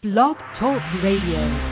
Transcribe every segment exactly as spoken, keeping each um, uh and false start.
Blog Talk Radio.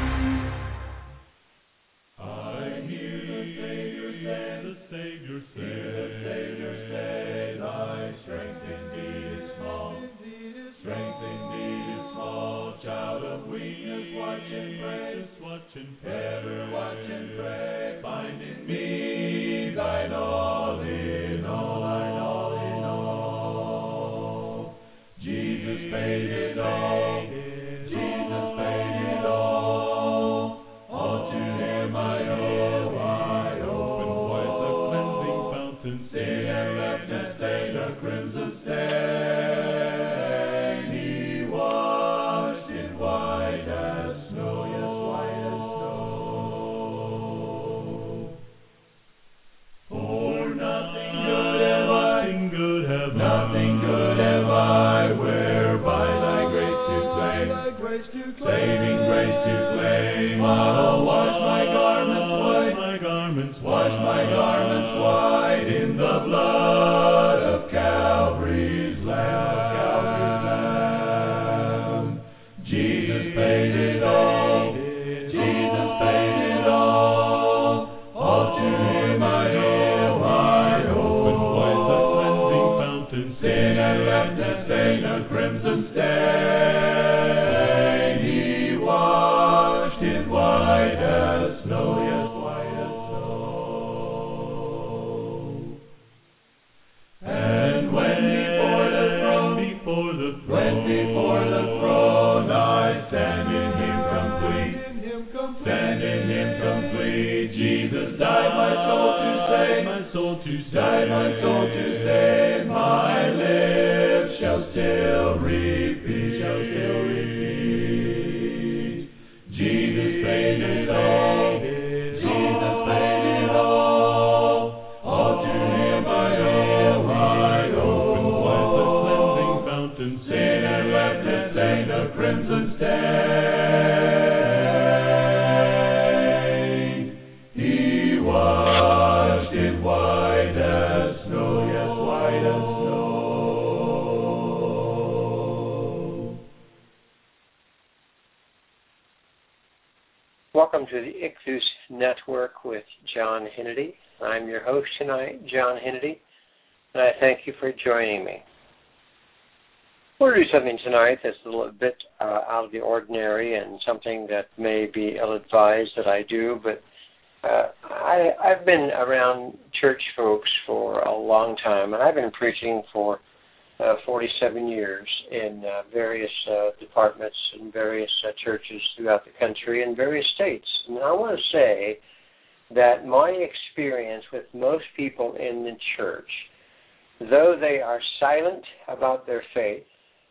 Welcome to the Ichthus Network with John Hennedy. I'm your host tonight, John Hennedy, and I thank you for joining me. We'll do something tonight that's a little bit uh, out of the ordinary and something that may be ill-advised that I do, but uh, I, I've been around church folks for a long time, and I've been preaching for Uh, forty-seven years in uh, various uh, departments and various uh, churches throughout the country and various states. And I want to say that my experience with most people in the church, though they are silent about their faith,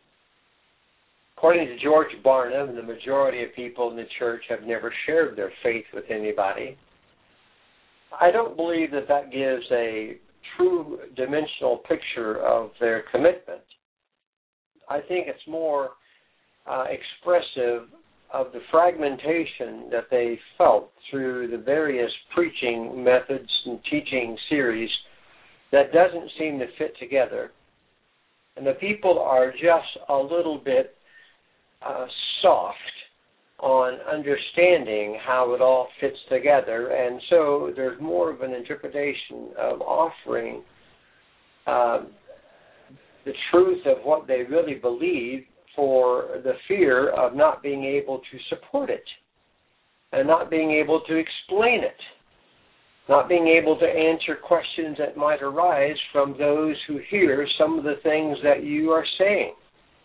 according to George Barna, the majority of people in the church have never shared their faith with anybody. I don't believe that that gives a true dimensional picture of their commitment. I think it's more uh, expressive of the fragmentation that they felt through the various preaching methods and teaching series that doesn't seem to fit together. And the people are just a little bit uh, soft on understanding how it all fits together, and so there's more of an interpretation of offering um, the truth of what they really believe for the fear of not being able to support it and not being able to explain it, not being able to answer questions that might arise from those who hear some of the things that you are saying.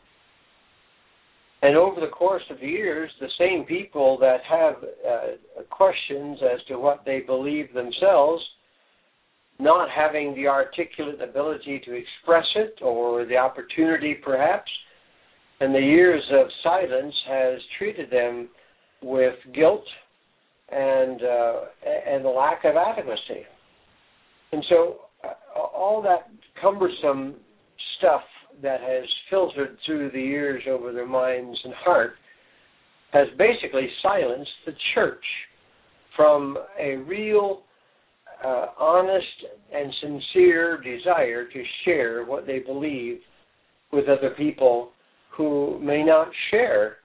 And over the course of the years, the same people that have uh, questions as to what they believe themselves, not having the articulate ability to express it or the opportunity perhaps, and the years of silence has treated them with guilt and uh, and the lack of advocacy. And so uh, all that cumbersome stuff that has filtered through the years over their minds and heart has basically silenced the church from a real, uh, honest and sincere desire to share what they believe with other people who may not share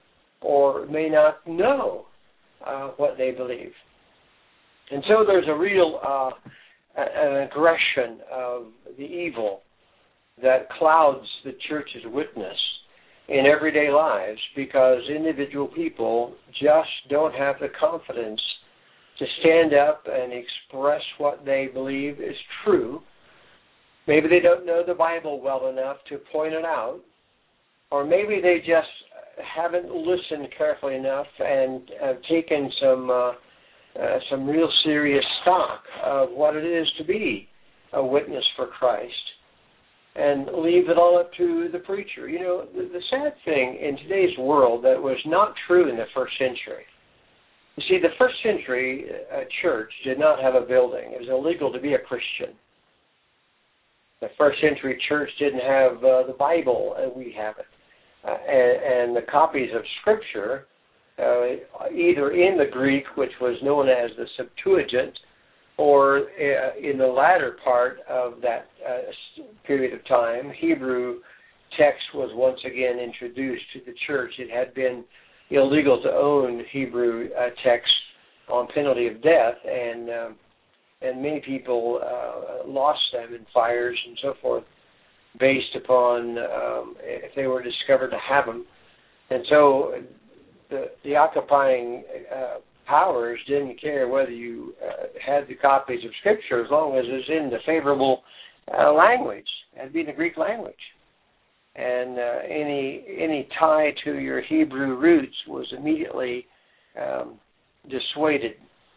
or may not know uh, what they believe. And so there's a real uh, an aggression of the evil that clouds the church's witness in everyday lives because individual people just don't have the confidence to stand up and express what they believe is true. Maybe they don't know the Bible well enough to point it out, or maybe they just haven't listened carefully enough and have taken some uh, uh, some real serious stock of what it is to be a witness for Christ, and leave it all up to the preacher. You know, the, the sad thing in today's world that was not true in the first century. You see, the first century uh, church did not have a building. It was illegal to be a Christian. The first century church didn't have uh, the Bible, and we have it. Uh, and, and the copies of Scripture, uh, either in the Greek, which was known as the Septuagint, or uh, in the latter part of that uh, period of time, Hebrew text was once again introduced to the church. It had been illegal to own Hebrew uh, text on penalty of death, and um, and many people uh, lost them in fires and so forth, based upon um, if they were discovered to have them. And so the, the occupying uh, powers didn't care whether you uh, had the copies of Scripture as long as it was in the favorable uh, language. It had to be in the Greek language. And uh, any any tie to your Hebrew roots was immediately um, dissuaded.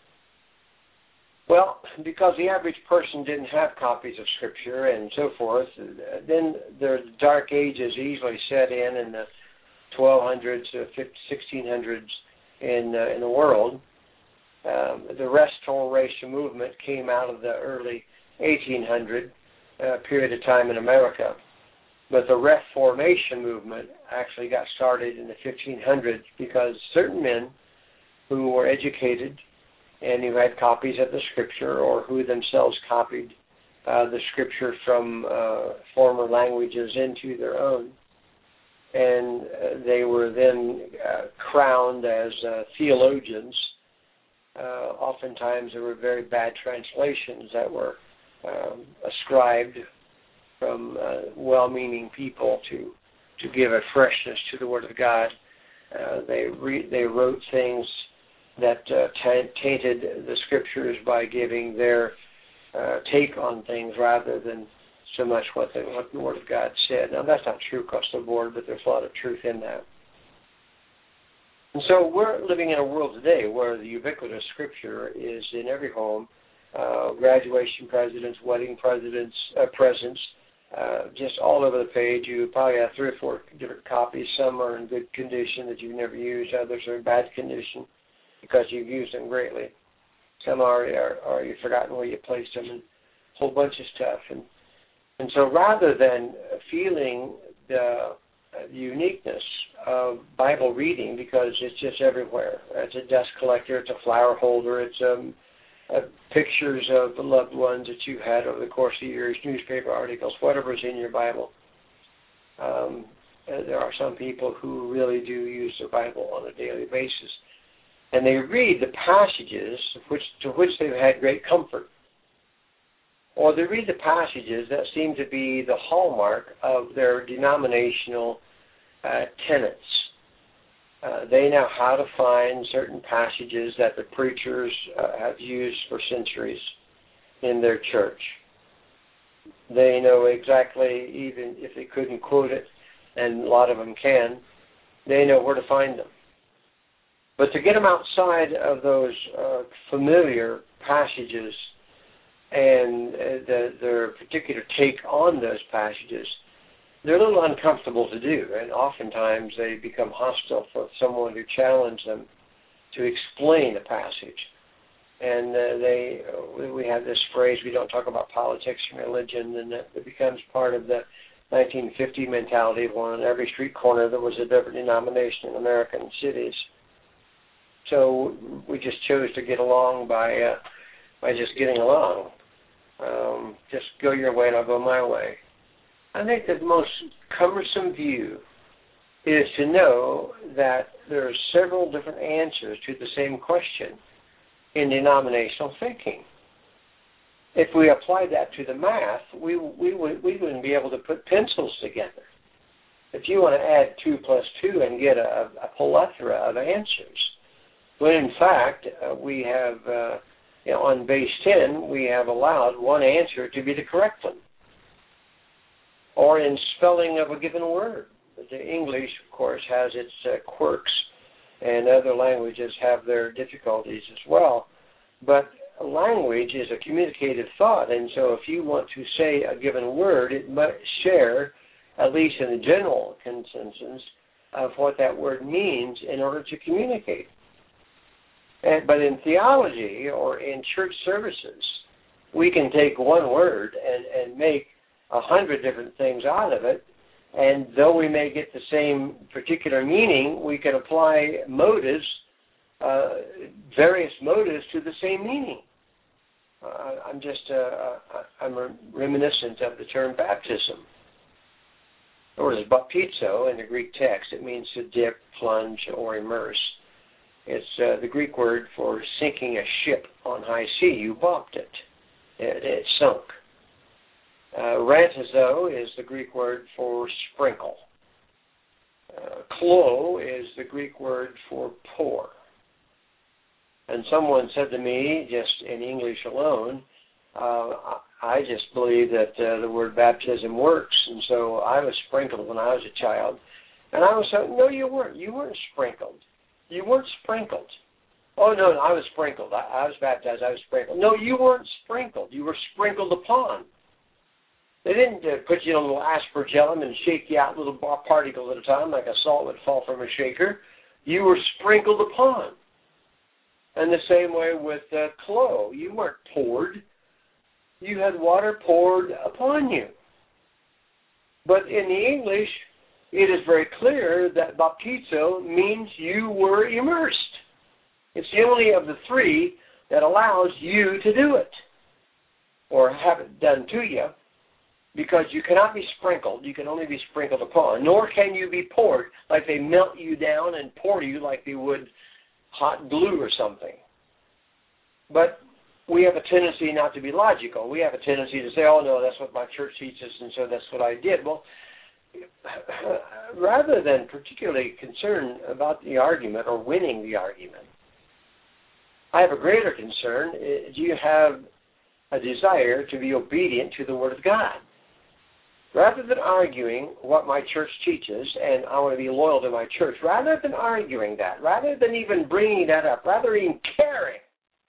Well, because the average person didn't have copies of Scripture and so forth, then the Dark Ages easily set in in the twelve hundreds to sixteen hundreds in uh, in the world. Um, the Restoration movement came out of the early eighteen hundred uh, period of time in America. But the Reformation movement actually got started in the fifteen hundreds because certain men who were educated and who had copies of the Scripture, or who themselves copied uh, the Scripture from uh, former languages into their own, and uh, they were then uh, crowned as uh, theologians. Uh, oftentimes there were very bad translations that were um, ascribed from uh, well-meaning people to to give a freshness to the Word of God. Uh, they re- they wrote things that uh, t- tainted the Scriptures by giving their uh, take on things rather than so much what the, what the Word of God said. Now, that's not true across the board, but there's a lot of truth in that. And so we're living in a world today where the ubiquitous Scripture is in every home. Uh, graduation presents, wedding presents, uh, presents, uh, just all over the page. You probably have three or four different copies. Some are in good condition that you've never used. Others are in bad condition because you've used them greatly. Some are, are, are you've forgotten where you placed them, and a whole bunch of stuff. And and so rather than feeling the uniqueness of Bible reading, because it's just everywhere. It's a dust collector, it's a flower holder, it's um, uh, pictures of the loved ones that you had over the course of years, newspaper articles, whatever's in your Bible. Um, there are some people who really do use the Bible on a daily basis. And they read the passages which, to which they've had great comfort. Or they read the passages that seem to be the hallmark of their denominational uh, tenets. Uh, they know how to find certain passages that the preachers uh, have used for centuries in their church. They know exactly, even if they couldn't quote it, and a lot of them can, they know where to find them. But to get them outside of those uh, familiar passages and uh, the, their particular take on those passages, they're a little uncomfortable to do, and oftentimes they become hostile for someone to challenge them to explain a passage. And uh, they, uh, we have this phrase, we don't talk about politics and religion, and it becomes part of the nineteen fifty mentality of on every street corner there was a different denomination in American cities. So we just chose to get along by uh, by just getting along. Um, just go your way and I'll go my way. I think the most cumbersome view is to know that there are several different answers to the same question in denominational thinking. If we applied that to the math, we we would we wouldn't be able to put pencils together. If you want to add two plus two and get a, a plethora of answers, when in fact uh, we have uh, you know, on base ten we have allowed one answer to be the correct one. Or in spelling of a given word, the English, of course, has its uh, quirks, and other languages have their difficulties as well. But language is a communicative thought, and so if you want to say a given word, it must share, at least in the general consensus, of what that word means in order to communicate. And, but in theology or in church services, we can take one word and, and make a hundred different things out of it, and though we may get the same particular meaning, we can apply motives, uh, various motives to the same meaning. Uh, I'm just, uh, I'm reminiscent of the term baptism. Or as baptizo in the Greek text, it means to dip, plunge, or immerse. It's uh, the Greek word for sinking a ship on high sea. You bopped it. It, it sunk. Uh, rantizo is the Greek word for sprinkle. Uh, klo is the Greek word for pour. And someone said to me, just in English alone, uh, I just believe that uh, the word baptism works, and so I was sprinkled when I was a child. And I was saying, no, you weren't. You weren't sprinkled. You weren't sprinkled. Oh, no, no I was sprinkled. I, I was baptized. I was sprinkled. No, you weren't sprinkled. You were sprinkled upon. They didn't uh, put you on a little aspergillum and shake you out little particles at a time like a salt would fall from a shaker. You were sprinkled upon. And the same way with uh, klo. You weren't poured. You had water poured upon you. But in the English, it is very clear that baptizo means you were immersed. It's the only of the three that allows you to do it or have it done to you, because you cannot be sprinkled. You can only be sprinkled upon, nor can you be poured, like they melt you down and pour you like they would hot glue or something. But we have a tendency not to be logical. We have a tendency to say, oh, no, that's what my church teaches, and so that's what I did. Well, rather than particularly concerned about the argument or winning the argument, I have a greater concern. Do you have a desire to be obedient to the Word of God? Rather than arguing what my church teaches, and I want to be loyal to my church, rather than arguing that, rather than even bringing that up, rather than even caring,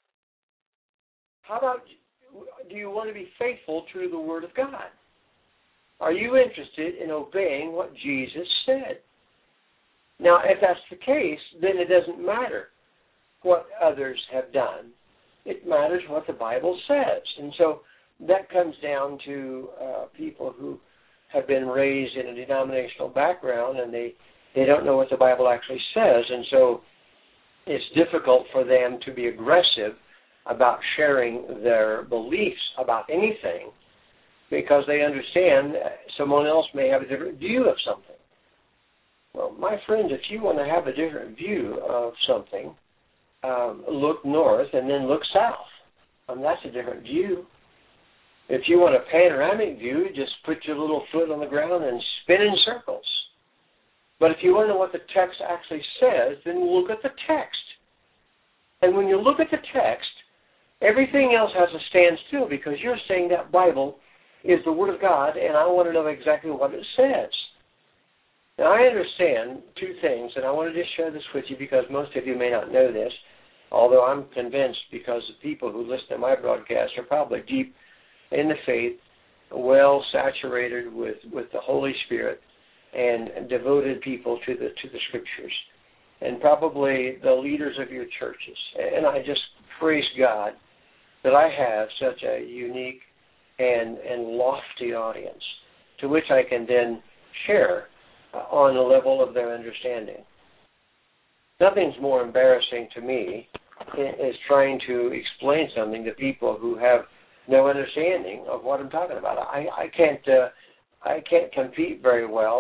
how about, do you want to be faithful to the Word of God? Are you interested in obeying what Jesus said? Now, if that's the case, then it doesn't matter what others have done. It matters what the Bible says. And so that comes down to uh, people who have been raised in a denominational background, and they, they don't know what the Bible actually says. And so it's difficult for them to be aggressive about sharing their beliefs about anything, because they understand someone else may have a different view of something. Well, my friends, if you want to have a different view of something, um, look north and then look south. Um, that's a different view. If you want a panoramic view, just put your little foot on the ground and spin in circles. But if you want to know what the text actually says, then look at the text. And when you look at the text, everything else has to stand still, because you're saying that Bible is the Word of God, and I want to know exactly what it says. Now, I understand two things, and I want to just share this with you because most of you may not know this, although I'm convinced, because the people who listen to my broadcast are probably deep in the faith, well saturated with, with the Holy Spirit, and devoted people to the to the Scriptures, and probably the leaders of your churches. And I just praise God that I have such a unique and, and lofty audience to which I can then share uh, on the level of their understanding. Nothing's more embarrassing to me is trying to explain something to people who have no understanding of what I'm talking about. I, I can't uh, I can't compete very well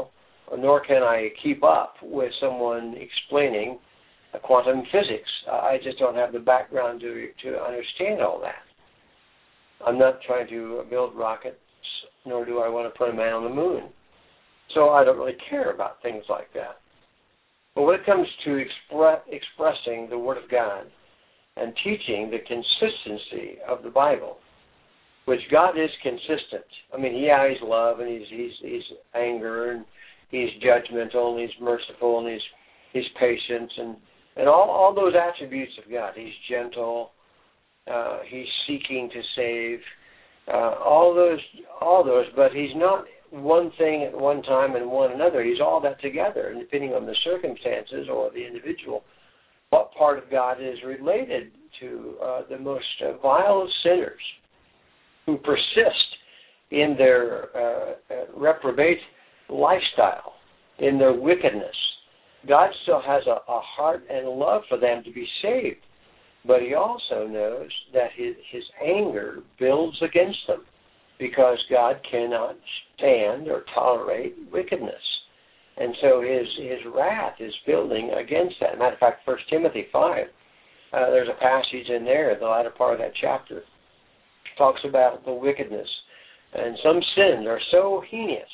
nor can I keep up with someone explaining uh, quantum physics. I just don't have the background to to understand all that. I'm not trying to build rockets, nor do I want to put a man on the moon. So I don't really care about things like that. But when it comes to expre- expressing the Word of God and teaching the consistency of the Bible, which God is consistent. I mean, yeah, He's love, and He's He's He's anger, and He's judgmental, and He's merciful, and He's He's patient, and and all all those attributes of God. He's gentle. Uh, he's seeking to save. Uh, all those, all those. But He's not one thing at one time and one another. He's all that together, and depending on the circumstances or the individual, what part of God is related to uh, the most uh, vile of sinners who persist in their uh, uh, reprobate lifestyle, in their wickedness. God still has a, a heart and love for them to be saved, but He also knows that his, his anger builds against them because God cannot stand or tolerate wickedness. And so his, his wrath is building against that. Matter of fact, First Timothy five, uh, there's a passage in there, the latter part of that chapter, talks about the wickedness. And some sins are so heinous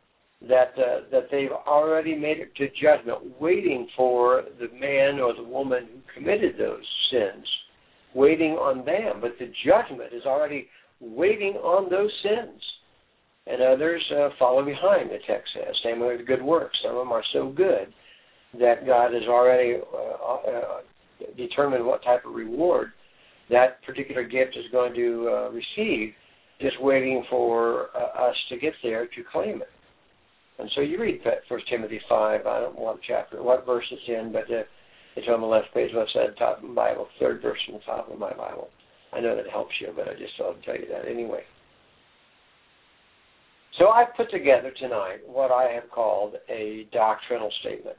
that uh, that they've already made it to judgment, waiting for the man or the woman who committed those sins, waiting on them. But the judgment is already waiting on those sins. And others uh, follow behind, the text says. Same with the good works. Some of them are so good that God has already uh, uh, determined what type of reward that particular gift is going to uh, receive, just waiting for uh, us to get there to claim it. And so you read First Timothy five, I don't know what chapter, what verse it's in, but uh, it's on the left page, left side of the top of the Bible, third verse from the top of my Bible. I know that helps you, but I just thought I'd tell you that anyway. So I've put together tonight what I have called a doctrinal statement.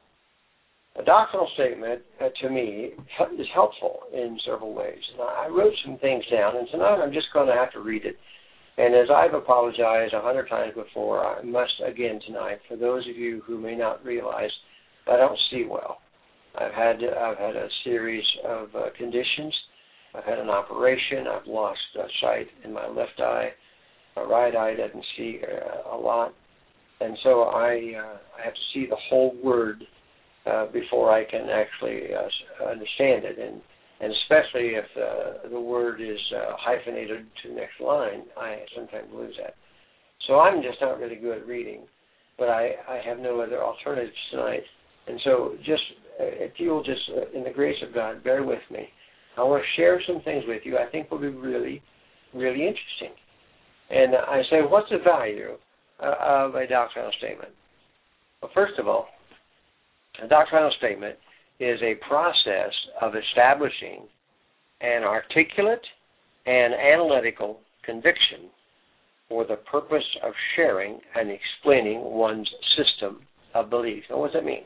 A doctrinal statement, uh, to me, is helpful in several ways. And I wrote some things down, and tonight I'm just going to have to read it. And as I've apologized a hundred times before, I must again tonight, for those of you who may not realize, I don't see well. I've had I've had a series of uh, conditions. I've had an operation. I've lost uh, sight in my left eye. My right eye doesn't see uh, a lot, and so I uh, I have to see the whole word uh, before I can actually uh, understand it, and and especially if uh, the word is uh, hyphenated to the next line, I sometimes lose that. So I'm just not really good at reading, but I, I have no other alternatives tonight, and so just uh, if you will just, uh, in the grace of God, bear with me. I want to share some things with you I think will be really, really interesting. And I say, what's the value uh, of a doctrinal statement? Well, first of all, a doctrinal statement is a process of establishing an articulate and analytical conviction for the purpose of sharing and explaining one's system of belief. Now, what does that mean?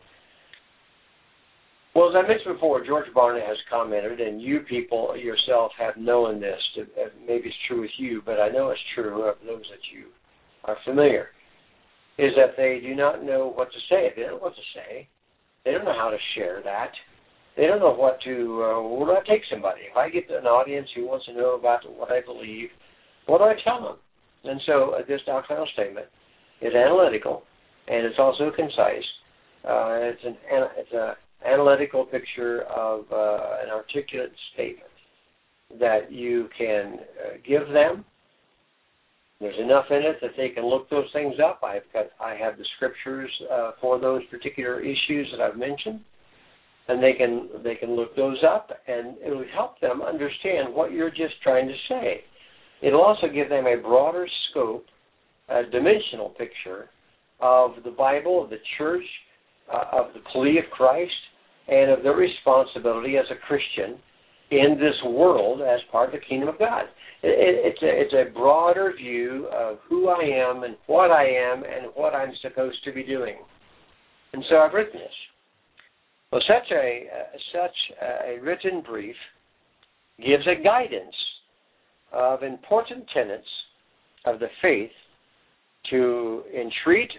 Well, as I mentioned before, George Barna has commented, and you people yourself have known this. To, uh, maybe it's true with you, but I know it's true of those that you are familiar, is that they do not know what to say. They don't know what to say. They don't know how to share that. They don't know what to, uh, where do I take somebody? If I get an audience who wants to know about what I believe, what do I tell them? And so uh, this doctrinal statement is analytical, and it's also concise. Uh, it's an it's a analytical picture of uh, an articulate statement that you can uh, give them. There's enough in it that they can look those things up. I've got, I have the scriptures uh, for those particular issues that I've mentioned, and they can they can look those up, and it will help them understand what you're just trying to say. It'll also give them a broader scope, a dimensional picture of the Bible, of the church, uh, of the plea of Christ, and of their responsibility as a Christian in this world as part of the kingdom of God. It, it, it's, a, it's a broader view of who I am and what I am and what I'm supposed to be doing. And so I've written this. Well, such a uh, such a written brief gives a guidance of important tenets of the faith to entreat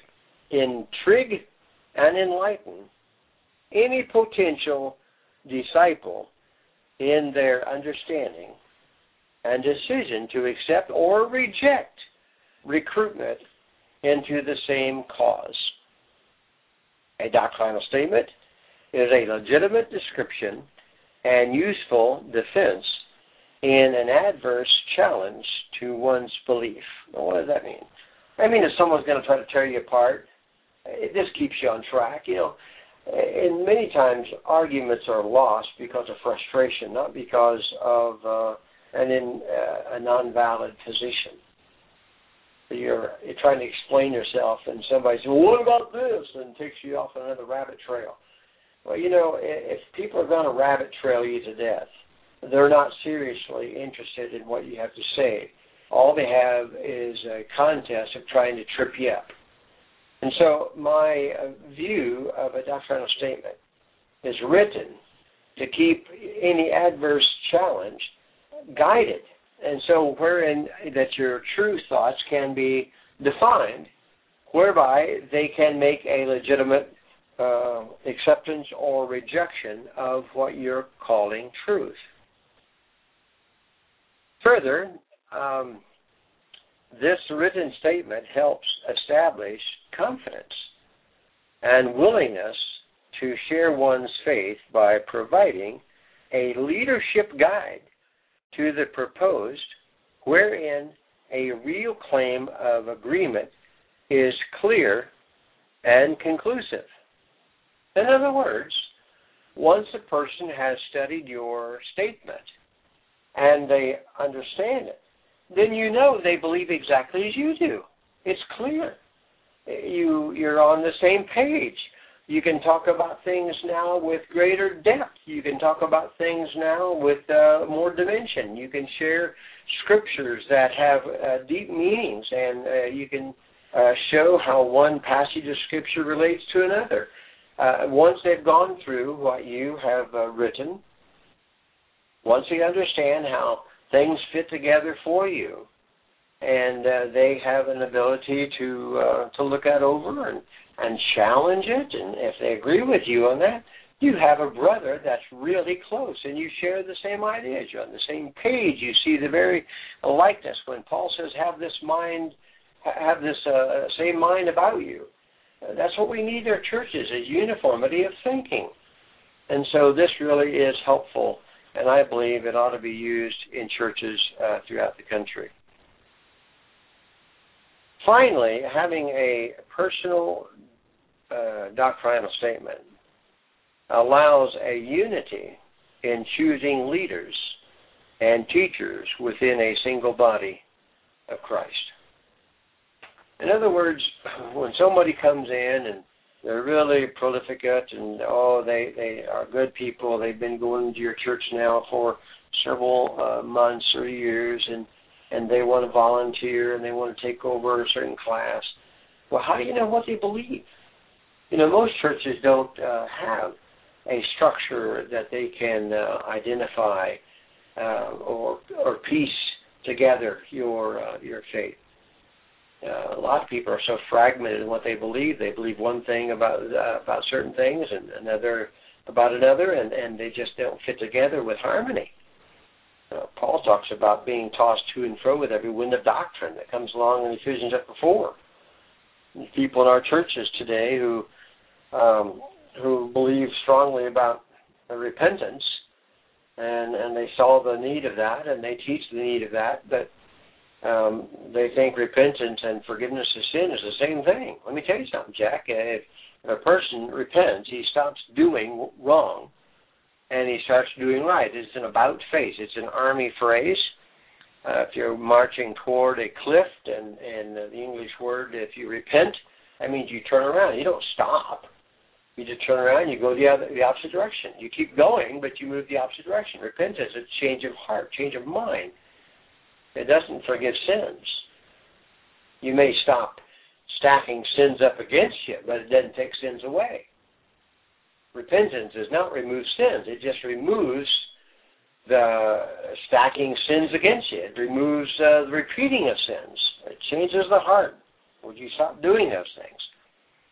intrigue and enlighten any potential disciple in their understanding and decision to accept or reject recruitment into the same cause. A doctrinal statement is a legitimate description and useful defense in an adverse challenge to one's belief. Now, what does that mean? I mean, if someone's going to try to tear you apart, it just keeps you on track. You know, and many times arguments are lost because of frustration, not because of uh, an in, uh, a non-valid position. You're, you're trying to explain yourself, and somebody says, well, what about this? And takes you off on another rabbit trail. Well, you know, if people are going to rabbit trail you to death, they're not seriously interested in what you have to say. All they have is a contest of trying to trip you up. And so my view of a doctrinal statement is written to keep any adverse challenge guided. And so wherein that your true thoughts can be defined, whereby they can make a legitimate uh, acceptance or rejection of what you're calling truth. Further, um, this written statement helps establish confidence and willingness to share one's faith by providing a leadership guide to the proposed, wherein a real claim of agreement is clear and conclusive. In other words, once a person has studied your statement and they understand it, then you know they believe exactly as you do. It's clear. You, you're on the same page. You can talk about things now with greater depth. You can talk about things now with uh, more dimension. You can share scriptures that have uh, deep meanings, and uh, you can uh, show how one passage of scripture relates to another. Uh, once they've gone through what you have uh, written, once they understand how things fit together for you, and uh, they have an ability to uh, to look that over and, and challenge it, and if they agree with you on that, you have a brother that's really close, and you share the same ideas. You're on the same page. You see the very likeness. When Paul says, have this mind, have this uh, same mind about you, uh, that's what we need in our churches, is uniformity of thinking. And so this really is helpful, and I believe it ought to be used in churches uh, throughout the country. Finally, having a personal uh, doctrinal statement allows a unity in choosing leaders and teachers within a single body of Christ. In other words, when somebody comes in and they're really prolificate and, oh, they, they are good people, they've been going to your church now for several uh, months or years, and and they want to volunteer and they want to take over a certain class. Well, how do you know what they believe? You know, most churches don't uh, have a structure that they can uh, identify uh, or or piece together your uh, your faith. Uh, a lot of people are so fragmented in what they believe. They believe one thing about uh, about certain things and another about another, and, and they just don't fit together with harmony. Uh, Paul talks about being tossed to and fro with every wind of doctrine that comes along in Ephesians chapter four. And people in our churches today who um, who believe strongly about repentance, and, and they saw the need of that, and they teach the need of that, but um, they think repentance and forgiveness of sin is the same thing. Let me tell you something, Jack. If a person repents, he stops doing wrong, and he starts doing right. It's an about face. It's an army phrase. Uh, if you're marching toward a cliff, and, and uh, the English word, if you repent, that means you turn around. You don't stop. You just turn around, you go the other, the opposite direction. You keep going, but you move the opposite direction. Repentance is a change of heart, change of mind. It doesn't forgive sins. You may stop stacking sins up against you, but it doesn't take sins away. Repentance does not remove sins. It just removes the stacking sins against you. It removes uh, the repeating of sins. It changes the heart. Would you stop doing those things?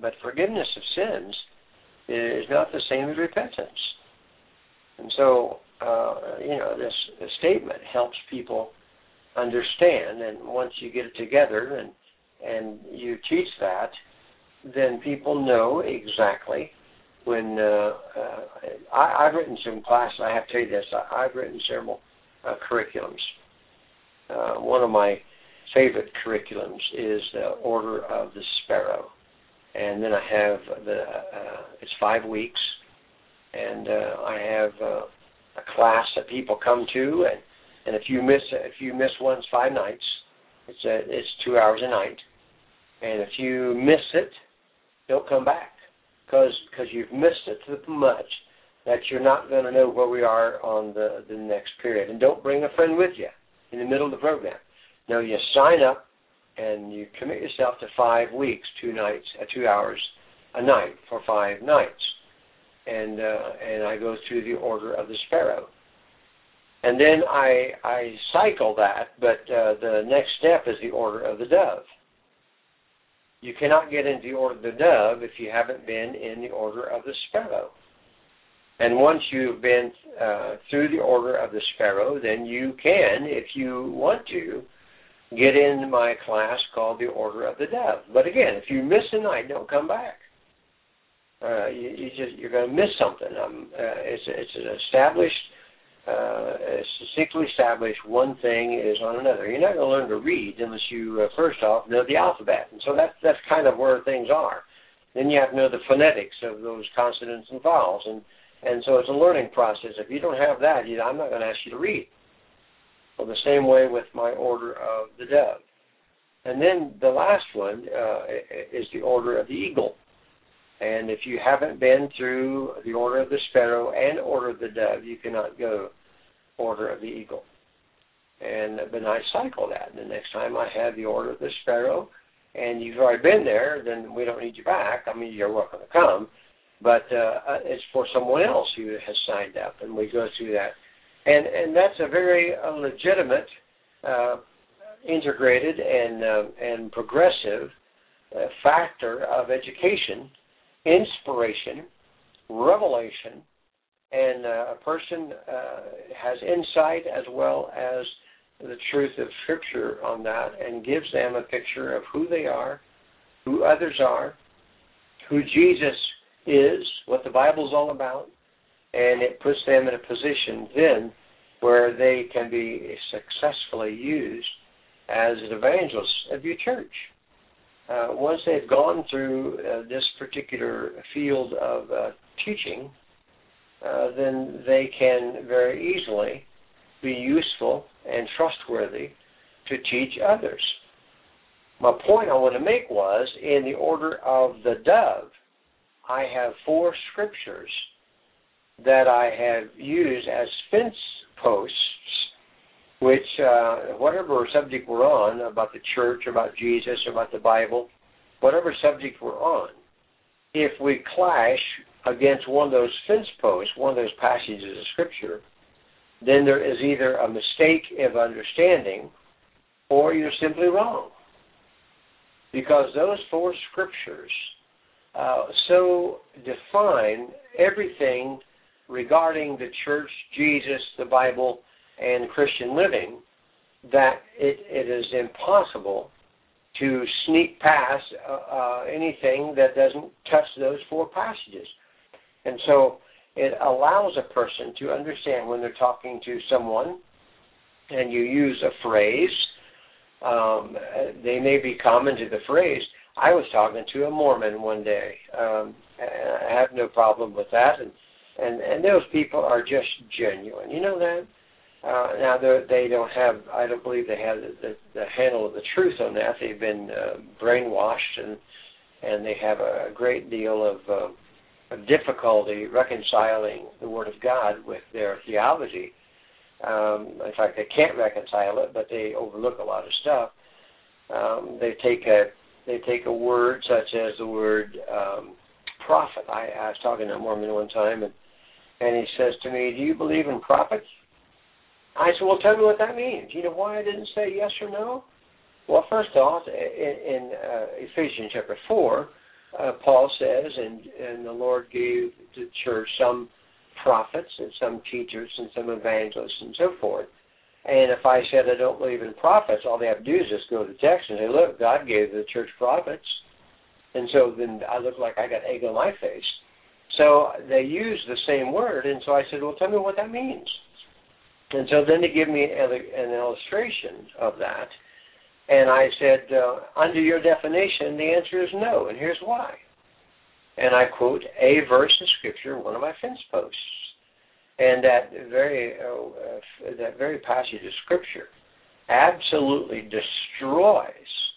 But forgiveness of sins is not the same as repentance. And so, uh, you know, this, this statement helps people understand, and once you get it together and and you teach that, then people know exactly when, uh, uh, I, I've written some classes, I have to tell you this, I, I've written several uh, curriculums. Uh, one of my favorite curriculums is the Order of the Sparrow. And then I have the, uh, it's five weeks, and uh, I have uh, a class that people come to, and, and if you miss if you miss one, it's five nights. It's a, it's two hours a night, and if you miss it, don't come back, because because you've missed it so much that you're not going to know where we are on the the next period. And don't bring a friend with you in the middle of the program. No, you sign up and you commit yourself to five weeks, two nights, uh, two hours a night for five nights. And uh, and I go through the Order of the Sparrow. And then I I cycle that, but uh, the next step is the Order of the Dove. You cannot get into the Order of the Dove if you haven't been in the Order of the Sparrow. And once you've been uh, through the Order of the Sparrow, then you can, if you want to, get in my class called the Order of the Dove. But again, if you miss a night, don't come back. Uh, you, you just you're going to miss something. Um, uh, it's it's an established, uh, it's distinctly established. One thing is on another. You're not going to learn to read unless you uh, first off know the alphabet, and so that's that's kind of where things are. Then you have to know the phonetics of those consonants and vowels, and and so it's a learning process. If you don't have that, you, I'm not going to ask you to read. Well, the same way with my Order of the Dove. And then the last one uh, is the Order of the Eagle. And if you haven't been through the Order of the Sparrow and Order of the Dove, you cannot go Order of the Eagle. And then I cycle that. And the next time I have the Order of the Sparrow, and you've already been there, then we don't need you back. I mean, you're welcome to come. But uh, it's for someone else who has signed up, and we go through that. And and that's a very uh, legitimate, uh, integrated, and uh, and progressive uh, factor of education, inspiration, revelation, and uh, a person uh, has insight as well as the truth of Scripture on that, and gives them a picture of who they are, who others are, who Jesus is, what the Bible's all about. And it puts them in a position then where they can be successfully used as evangelists of your church. Uh, once they've gone through uh, this particular field of uh, teaching, uh, then they can very easily be useful and trustworthy to teach others. My point I want to make was, in the Order of the Dove, I have four scriptures that I have used as fence posts, which, uh, whatever subject we're on, about the church, about Jesus, about the Bible, whatever subject we're on, if we clash against one of those fence posts, one of those passages of Scripture, then there is either a mistake of understanding or you're simply wrong. Because those four scriptures uh, so define everything regarding the church, Jesus, the Bible, and Christian living, that it, it is impossible to sneak past uh, uh, anything that doesn't touch those four passages. And so it allows a person to understand when they're talking to someone and you use a phrase, um, they may be common to the phrase. I was talking to a Mormon one day. Um, I have no problem with that. And And and those people are just genuine. You know that? Uh, now, they don't have, I don't believe they have the, the, the handle of the truth on that. They've been uh, brainwashed, and and they have a great deal of, uh, of difficulty reconciling the Word of God with their theology. Um, in fact, they can't reconcile it, but they overlook a lot of stuff. Um, they take a they take a word such as the word um, prophet. I, I was talking to a Mormon one time, and And he says to me, "Do you believe in prophets?" I said, "Well, tell me what that means. You know why I didn't say yes or no?" Well, first off, in, in uh, Ephesians chapter four, uh, Paul says, and, and the Lord gave the church some prophets and some teachers and some evangelists and so forth. And if I said I don't believe in prophets, all they have to do is just go to the text and say, look, God gave the church prophets. And so then I look like I got egg on my face. So they use the same word, and so I said, well, tell me what that means. And so then they give me an illustration of that. And I said, uh, under your definition, the answer is no, and here's why. And I quote a verse of Scripture, one of my fence posts. And that very, uh, uh, that very passage of Scripture absolutely destroys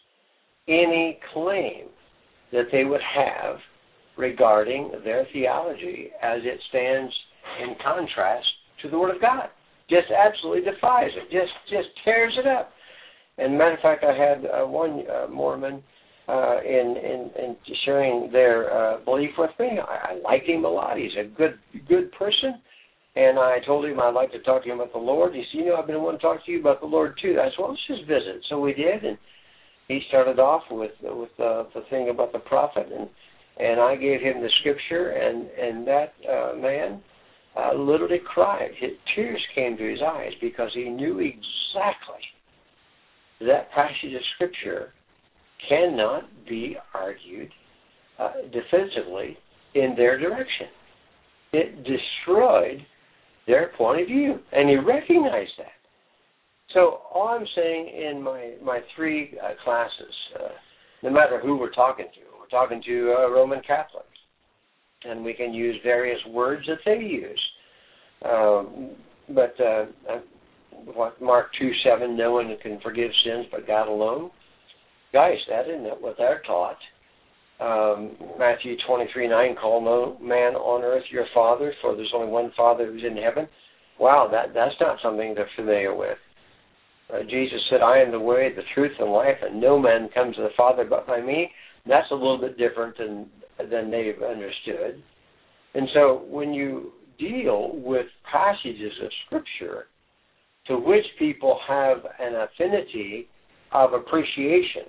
any claim that they would have regarding their theology as it stands in contrast to the Word of God. Just absolutely defies it. Just just tears it up. And matter of fact, I had uh, one uh, Mormon uh, in, in in sharing their uh, belief with me. I, I liked him a lot. He's a good good person. And I told him I'd like to talk to him about the Lord. He said, you know, I've been wanting to talk to you about the Lord too. I said, well, let's just visit. So we did, and he started off with with uh, the thing about the prophet, and and I gave him the Scripture, and and that uh, man uh, literally cried. His tears came to his eyes because he knew exactly that passage of Scripture cannot be argued uh, defensively in their direction. It destroyed their point of view, and he recognized that. So all I'm saying in my, my three uh, classes, uh, no matter who we're talking to, we're talking to uh, Roman Catholics, and we can use various words that they use. Um, but uh, what Mark two seven, no one can forgive sins but God alone. Guys, that isn't what they're taught. Um, Matthew twenty-three nine, call no man on earth your father, for there's only one Father who's in heaven. Wow, that that's not something they're familiar with. Uh, Jesus said, I am the way, the truth, and life, and no man comes to the Father but by me. That's a little bit different than than they've understood. And so when you deal with passages of Scripture to which people have an affinity of appreciation,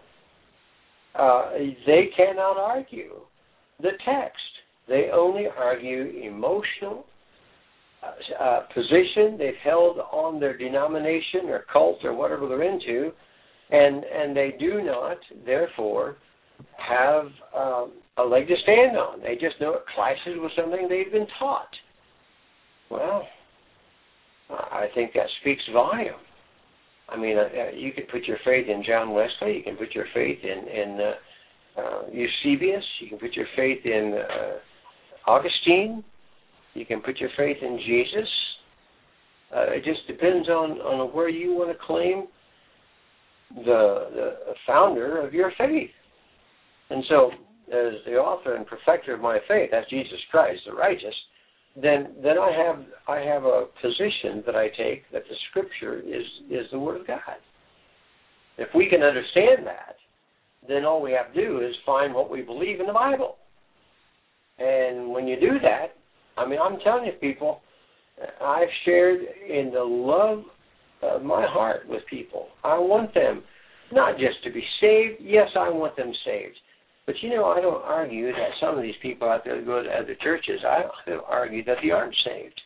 uh, they cannot argue the text. They only argue emotional uh, uh, position they've held on their denomination or cult or whatever they're into, and and they do not, therefore, have um, a leg to stand on. They just know it clashes with something they've been taught. Well, I think that speaks volume. I mean, uh, you can put your faith in John Wesley. You can put your faith in, in uh, uh, Eusebius. You can put your faith in uh, Augustine. You can put your faith in Jesus. Uh, it just depends on, on where you want to claim the, the founder of your faith. And so, as the author and perfecter of my faith, that's Jesus Christ, the righteous, then then I have I have a position that I take that the Scripture is, is the Word of God. If we can understand that, then all we have to do is find what we believe in the Bible. And when you do that, I mean, I'm telling you, people, I've shared in the love of my heart with people. I want them not just to be saved. Yes, I want them saved. But, you know, I don't argue that some of these people out there that go to other churches, I don't argue that they aren't saved.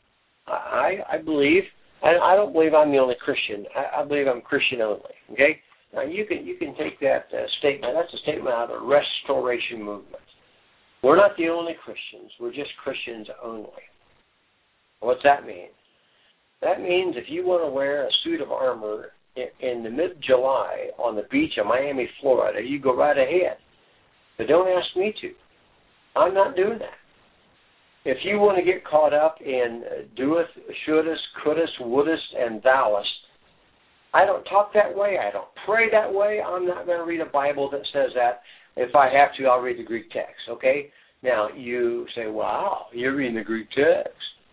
I, I believe, and I don't believe I'm the only Christian. I, I believe I'm Christian only, okay? Now, you can you can take that uh, statement. That's a statement out of the Restoration Movement. We're not the only Christians. We're just Christians only. What's that mean? That means if you want to wear a suit of armor in, in the mid-July on the beach of Miami, Florida, you go right ahead. But don't ask me to. I'm not doing that. If you want to get caught up in doeth, shouldest, couldest, wouldest, and thouest, I don't talk that way. I don't pray that way. I'm not going to read a Bible that says that. If I have to, I'll read the Greek text, okay? Now, you say, wow, you're reading the Greek text.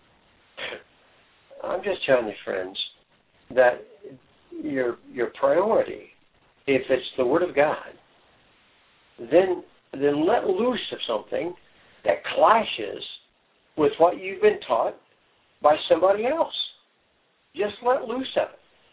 I'm just telling you, friends, that your your priority, if it's the Word of God, then then let loose of something that clashes with what you've been taught by somebody else. Just let loose of it.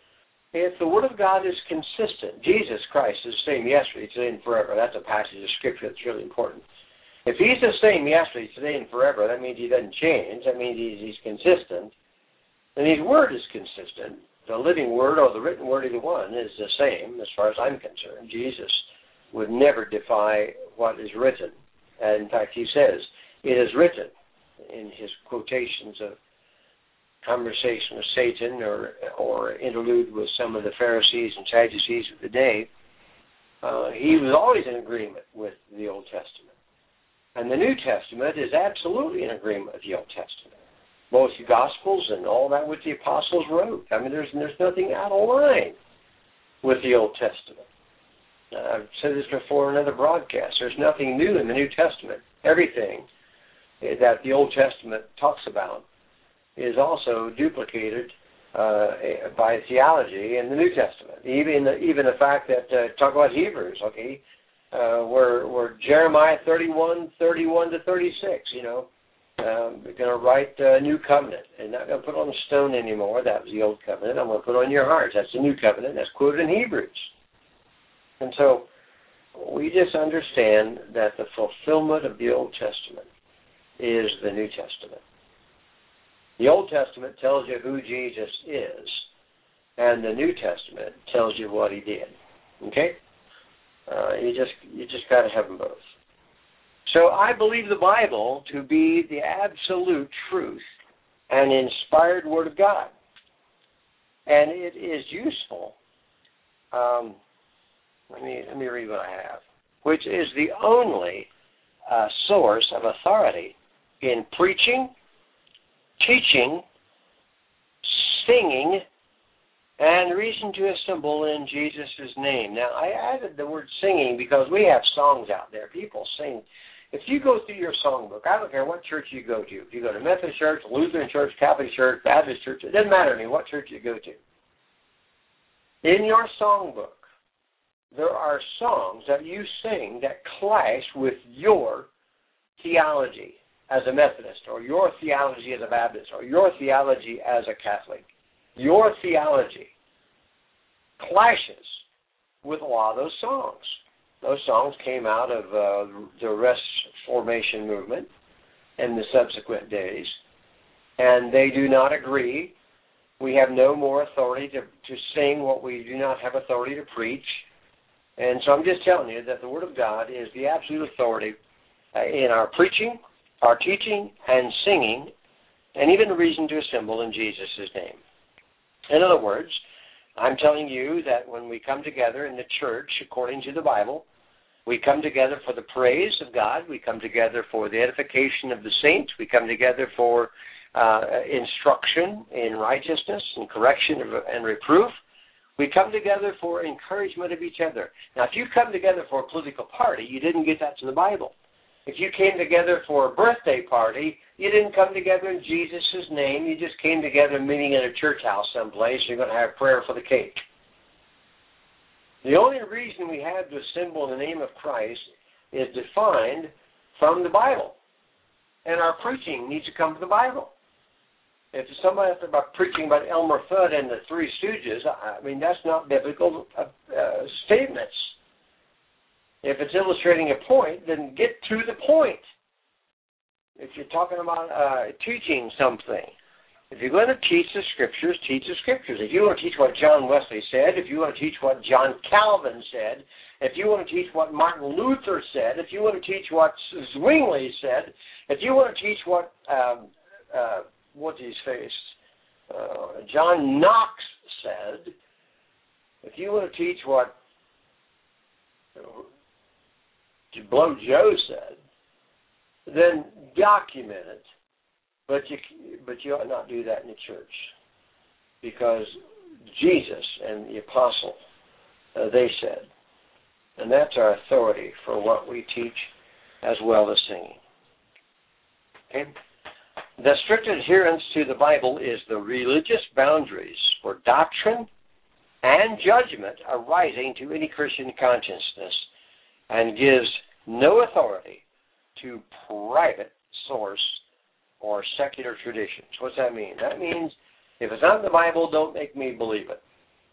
If the Word of God is consistent, Jesus Christ is the same yesterday, today, and forever. That's a passage of Scripture that's really important. If He's the same yesterday, today, and forever, that means He doesn't change. That means He's, he's consistent. And His Word is consistent. The living Word or the written Word, either one, is the same as far as I'm concerned. Jesus would never defy what is written. And in fact, He says, it is written in His quotations of conversation with Satan or or interlude with some of the Pharisees and Sadducees of the day. Uh, he was always in agreement with the Old Testament. And the New Testament is absolutely in agreement with the Old Testament. Both the Gospels and all that which the Apostles wrote. I mean, there's, there's nothing out of line with the Old Testament. Uh, I've said this before in another broadcast. There's nothing new in the New Testament. Everything that the Old Testament talks about is also duplicated uh, by theology in the New Testament. Even the, even the fact that, uh, talk about Hebrews, okay, uh, where, where Jeremiah thirty-one, thirty-one to thirty-six, you know, um, we're going to write a new covenant, and not going to put on stone anymore. That was the old covenant. I'm going to put on your hearts. That's the new covenant. That's quoted in Hebrews. And so we just understand that the fulfillment of the Old Testament is the New Testament. The Old Testament tells you who Jesus is, and the New Testament tells you what He did. Okay? Uh, you just you just got to have them both. So I believe the Bible to be the absolute truth and inspired Word of God, and it is useful. Um, let me let me read what I have, which is the only uh, source of authority in preaching, teaching, singing, and reason to assemble in Jesus' name. Now, I added the word singing because we have songs out there. People sing. If you go through your songbook, I don't care what church you go to. If you go to Methodist Church, Lutheran Church, Catholic Church, Baptist Church, it doesn't matter to me what church you go to. In your songbook, there are songs that you sing that clash with your theology as a Methodist, or your theology as a Baptist, or your theology as a Catholic. Your theology clashes with a lot of those songs. Those songs came out of uh, the Reformation movement in the subsequent days, and they do not agree. We have no more authority to, to sing what we do not have authority to preach. And so I'm just telling you that the Word of God is the absolute authority uh, in our preaching, our teaching, and singing, and even the reason to assemble in Jesus' name. In other words, I'm telling you that when we come together in the church, according to the Bible, we come together for the praise of God, we come together for the edification of the saints, we come together for uh, instruction in righteousness and correction and reproof, we come together for encouragement of each other. Now, if you come together for a political party, you didn't get that from the Bible. If you came together for a birthday party, you didn't come together in Jesus' name. You just came together meeting in a church house someplace. You're going to have prayer for the cake. The only reason we have to assemble in the name of Christ is defined from the Bible. And our preaching needs to come from the Bible. If somebody is about preaching about Elmer Fudd and the Three Stooges, I mean, that's not biblical uh, uh, statements. If it's illustrating a point, then get to the point. If you're talking about uh, teaching something, if you're going to teach the Scriptures, teach the Scriptures. If you want to teach what John Wesley said, if you want to teach what John Calvin said, if you want to teach what Martin Luther said, if you want to teach what Zwingli said, if you want to teach what, um, uh, what's his face, uh, John Knox said, if you want to teach what Blow Joe said, then document it. But you but you ought not do that in the church, because Jesus and the apostle, uh, they said, and that's our authority for what we teach as well as singing. Okay? The strict adherence to the Bible is the religious boundaries for doctrine and judgment arising to any Christian consciousness, and gives no authority to private source or secular traditions. What's that mean? That means if it's not in the Bible, don't make me believe it.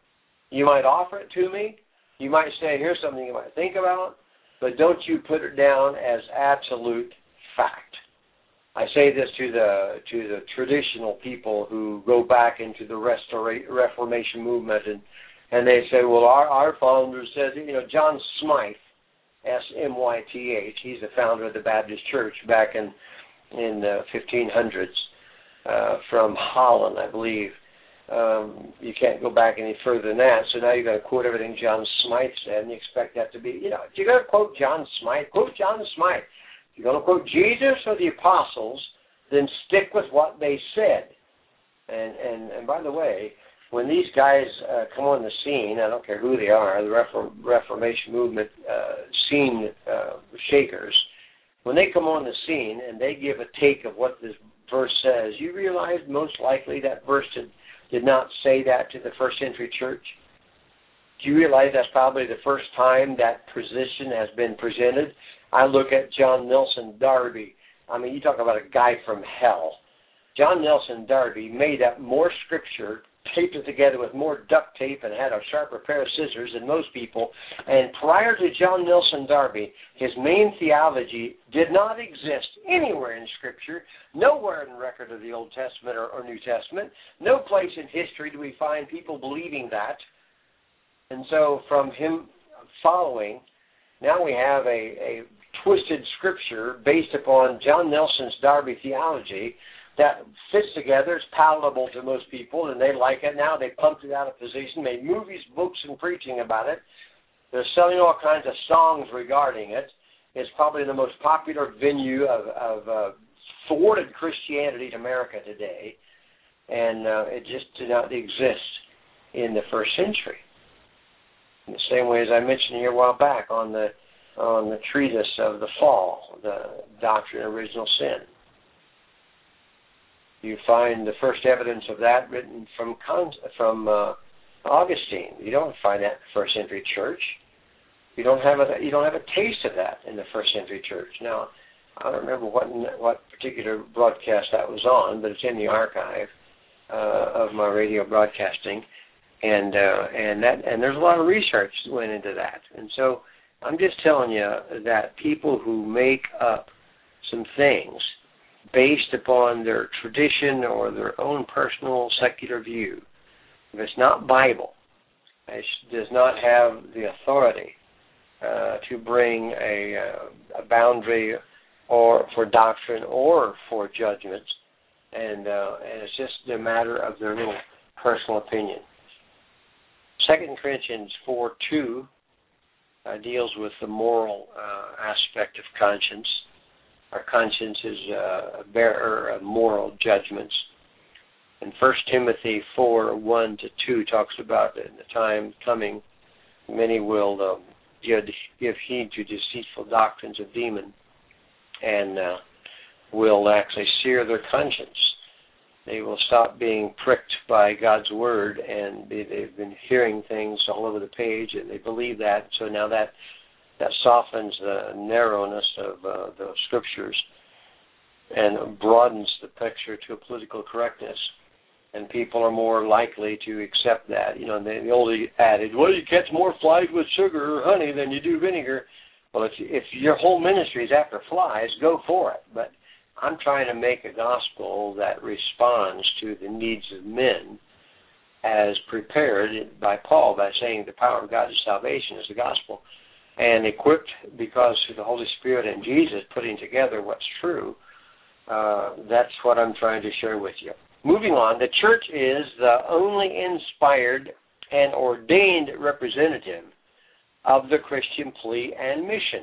You might offer it to me. You might say, here's something you might think about, but don't you put it down as absolute fact. I say this to the to the traditional people who go back into the Restora- Reformation movement, and, and they say, well, our, our founder said, you know, John Smythe, S M Y T H, he's the founder of the Baptist Church back in, in the fifteen hundreds uh, from Holland, I believe. Um, you can't go back any further than that, so now you've got to quote everything John Smythe said, and you expect that to be, you know, if you're going to quote John Smythe, quote John Smythe. If you're going to quote Jesus or the apostles, then stick with what they said. And and, and by the way, when these guys uh, come on the scene, I don't care who they are, the Reform, Reformation movement uh, scene uh, shakers, when they come on the scene and they give a take of what this verse says, you realize most likely that verse did, did not say that to the first century church. Do you realize that's probably the first time that position has been presented? I look at John Nelson Darby. I mean, you talk about a guy from hell. John Nelson Darby made up more scripture, taped it together with more duct tape, and had a sharper pair of scissors than most people. And prior to John Nelson Darby, his main theology did not exist anywhere in Scripture, nowhere in the record of the Old Testament or, or New Testament. No place in history do we find people believing that. And so from him following, now we have a, a twisted scripture based upon John Nelson's Darby theology that fits together, it's palatable to most people, and they like it. Now they pumped it out of position, made movies, books, and preaching about it. They're selling all kinds of songs regarding it. It's probably the most popular venue of, of uh, thwarted Christianity to America today, and uh, it just did not exist in the first century. In the same way as I mentioned here a while back on the on the treatise of the fall, the Doctrine of Original Sin. You find the first evidence of that written from from uh, Augustine. You don't find that in the first century church. You don't have a you don't have a taste of that in the first century church. Now, I don't remember what what particular broadcast that was on, but it's in the archive uh, of my radio broadcasting, and uh, and that and there's a lot of research that went into that, and so. I'm just telling you that people who make up some things based upon their tradition or their own personal secular view, if it's not Bible, it does not have the authority uh, to bring a, uh, a boundary or for doctrine or for judgments, and, uh, and it's just a matter of their little personal opinion. Second Corinthians four two Uh, deals with the moral uh, aspect of conscience. Our conscience is uh, a bearer of moral judgments. And First Timothy four one to two talks about in the time coming, many will um, give, give heed to deceitful doctrines of demons and uh, will actually sear their conscience. They will stop being pricked by God's word, and they, they've been hearing things all over the page, and they believe that. So now that that softens the narrowness of uh, the scriptures and broadens the picture to a political correctness, and people are more likely to accept that. You know, the, the old adage, well, you catch more flies with sugar or honey than you do vinegar. Well, if, if your whole ministry is after flies, go for it. But I'm trying to make a gospel that responds to the needs of men as prepared by Paul by saying the power of God to salvation is the gospel, and equipped because through the Holy Spirit and Jesus putting together what's true. Uh, that's what I'm trying to share with you. Moving on, the church is the only inspired and ordained representative of the Christian plea and mission,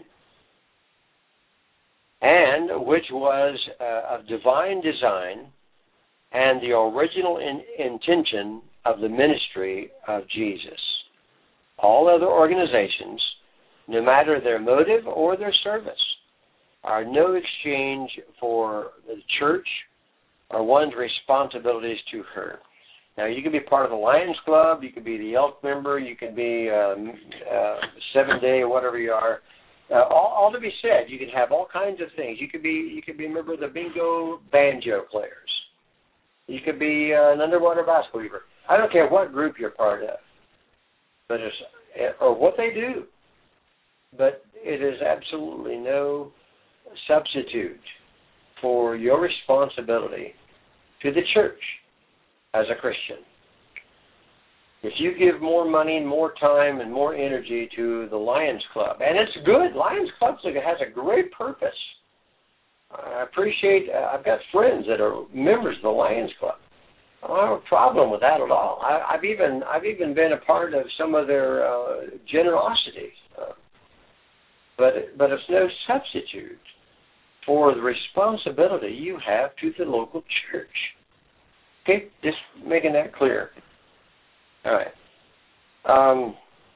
and which was uh, of divine design and the original in, intention of the ministry of Jesus. All other organizations, no matter their motive or their service, are no exchange for the church or one's responsibilities to her. Now, you can be part of the Lions Club, you could be the Elk member, you could be um, uh, seven-day or whatever you are. Uh, all, all to be said, you can have all kinds of things. You could be you could be a member of the bingo banjo players. You could be uh, an underwater basketball keeper. I don't care what group you're part of. but it's, or what they do. But it is absolutely no substitute for your responsibility to the church as a Christian. If you give more money and more time and more energy to the Lions Club, and it's good, Lions Club has a great purpose. I appreciate, uh, I've got friends that are members of the Lions Club. I don't have a problem with that at all. I, I've even I've even been a part of some of their uh, generosity. Uh, but but it's no substitute for the responsibility you have to the local church. Okay, just making that clear. All right. Um,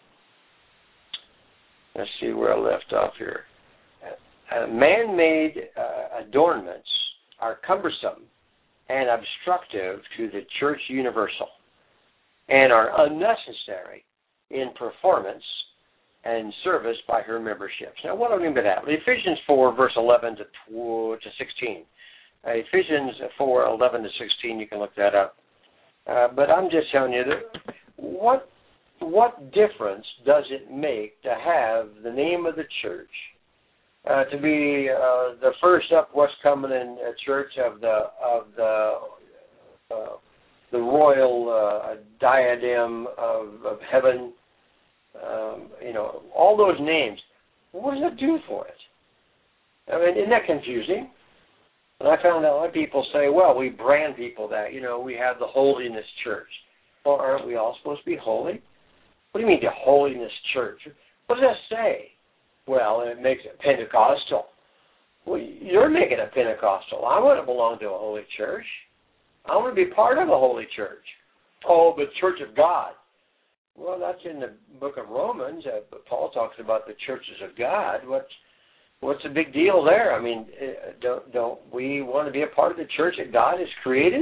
let's see where I left off here. Uh, man-made uh, adornments are cumbersome and obstructive to the church universal and are unnecessary in performance and service by her memberships. Now, what do I mean by that? Ephesians four, verse eleven to sixteen. Uh, Ephesians four, eleven to sixteen, you can look that up. Uh, but I'm just telling you that what what difference does it make to have the name of the church uh, to be uh, the first up West Cumberland uh, church of the of the uh, the royal uh, diadem of, of heaven? Um, you know, all those names. What does it do for it? I mean, isn't that confusing? And I found out a lot of people say, well, we brand people that, you know, we have the Holiness Church. Well, aren't we all supposed to be holy? What do you mean, the Holiness Church? What does that say? Well, it makes it Pentecostal. Well, you're making it Pentecostal. I want to belong to a holy church. I want to be part of a holy church. Oh, but Church of God. Well, that's in the book of Romans. Uh, but Paul talks about the churches of God. What's What's the big deal there? I mean, don't don't we want to be a part of the church that God has created?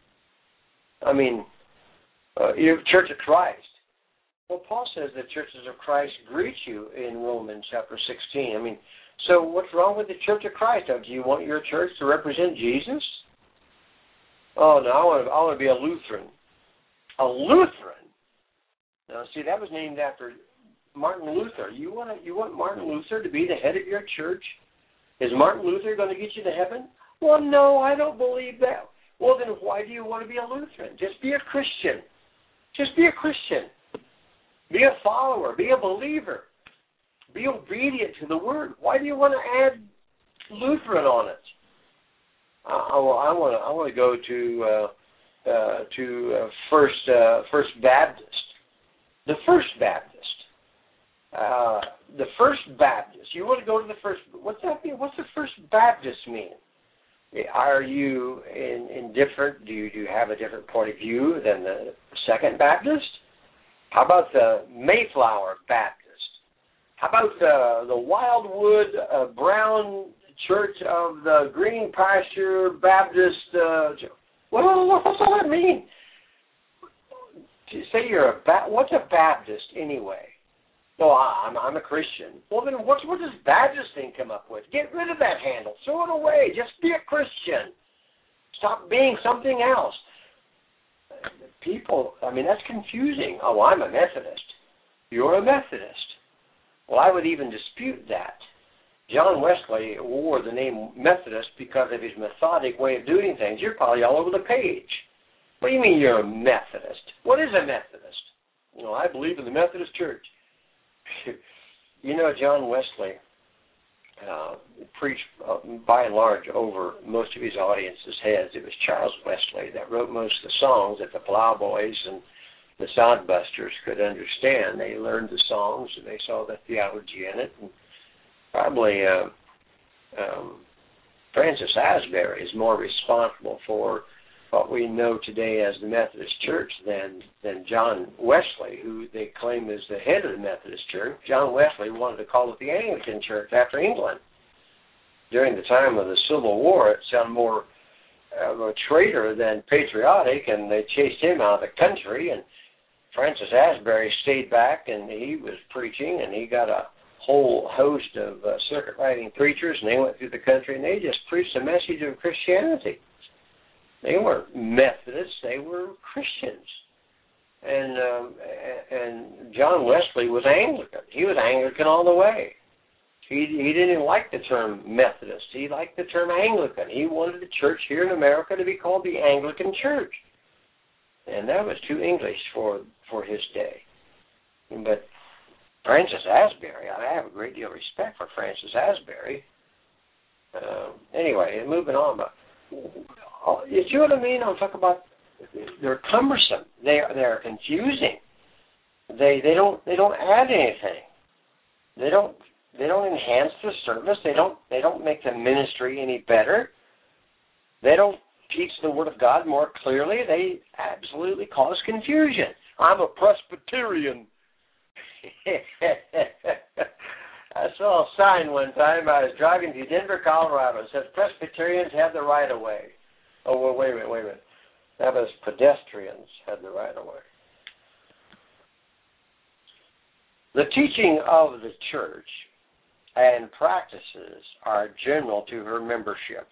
I mean, uh, you're Church of Christ. Well, Paul says the churches of Christ greet you in Romans chapter sixteen. I mean, so what's wrong with the Church of Christ? Do you want your church to represent Jesus? Oh, no, I want to, I want to be a Lutheran. A Lutheran? Now, see, that was named after Martin Luther. You want to, you want Martin Luther to be the head of your church? Is Martin Luther going to get you to heaven? Well, no, I don't believe that. Well, then why do you want to be a Lutheran? Just be a Christian. Just be a Christian. Be a follower. Be a believer. Be obedient to the Word. Why do you want to add Lutheran on it? I, I, I want to. I want to go to uh, uh, to uh, First uh, First Baptist. The First Baptist. Uh, the First Baptist. You want to go to the First. What's that mean? What's the First Baptist mean? Are you in, indifferent? Do you, do you have a different point of view than the Second Baptist? How about the Mayflower Baptist? How about the, the Wildwood uh, Brown Church of the Green Pasture Baptist? Uh, well, what's all that mean? Say you're a ba- what's a Baptist anyway? Oh, I'm I'm a Christian. Well, then what's what does Baptist thing come up with? Get rid of that handle. Throw it away. Just be a Christian. Stop being something else. People, I mean, that's confusing. Oh, I'm a Methodist. You're a Methodist. Well, I would even dispute that. John Wesley wore the name Methodist because of his methodic way of doing things. You're probably all over the page. What do you mean you're a Methodist? What is a Methodist? You know, I believe in the Methodist Church. You know, John Wesley uh, preached, uh, by and large, over most of his audience's heads. It was Charles Wesley that wrote most of the songs that the Plowboys and the Sodbusters could understand. They learned the songs and they saw the theology in it. And probably uh, um, Francis Asbury is more responsible for what we know today as the Methodist Church than than John Wesley, who they claim is the head of the Methodist Church. John Wesley wanted to call it the Anglican Church after England. During the time of the Civil War, it sounded more of a traitor than patriotic, and they chased him out of the country, and Francis Asbury stayed back, and he was preaching, and he got a whole host of uh, circuit-riding preachers, and they went through the country, and they just preached the message of Christianity. They weren't Methodists. They were Christians. And um, and John Wesley was Anglican. He was Anglican all the way. He he didn't like the term Methodist. He liked the term Anglican. He wanted the church here in America to be called the Anglican Church, and that was too English for for his day. But Francis Asbury, I have a great deal of respect for Francis Asbury. Uh, anyway, moving on, but you see what I mean? I'm talking about. They're cumbersome. They are they are confusing. They they don't they don't add anything. They don't they don't enhance the service. They don't they don't make the ministry any better. They don't teach the Word of God more clearly. They absolutely cause confusion. I'm a Presbyterian. I saw a sign one time. I was driving to Denver, Colorado. It says Presbyterians have the right of way. Oh well, wait a minute, wait a minute. That was pedestrians had the right of way. The teaching of the church and practices are general to her membership,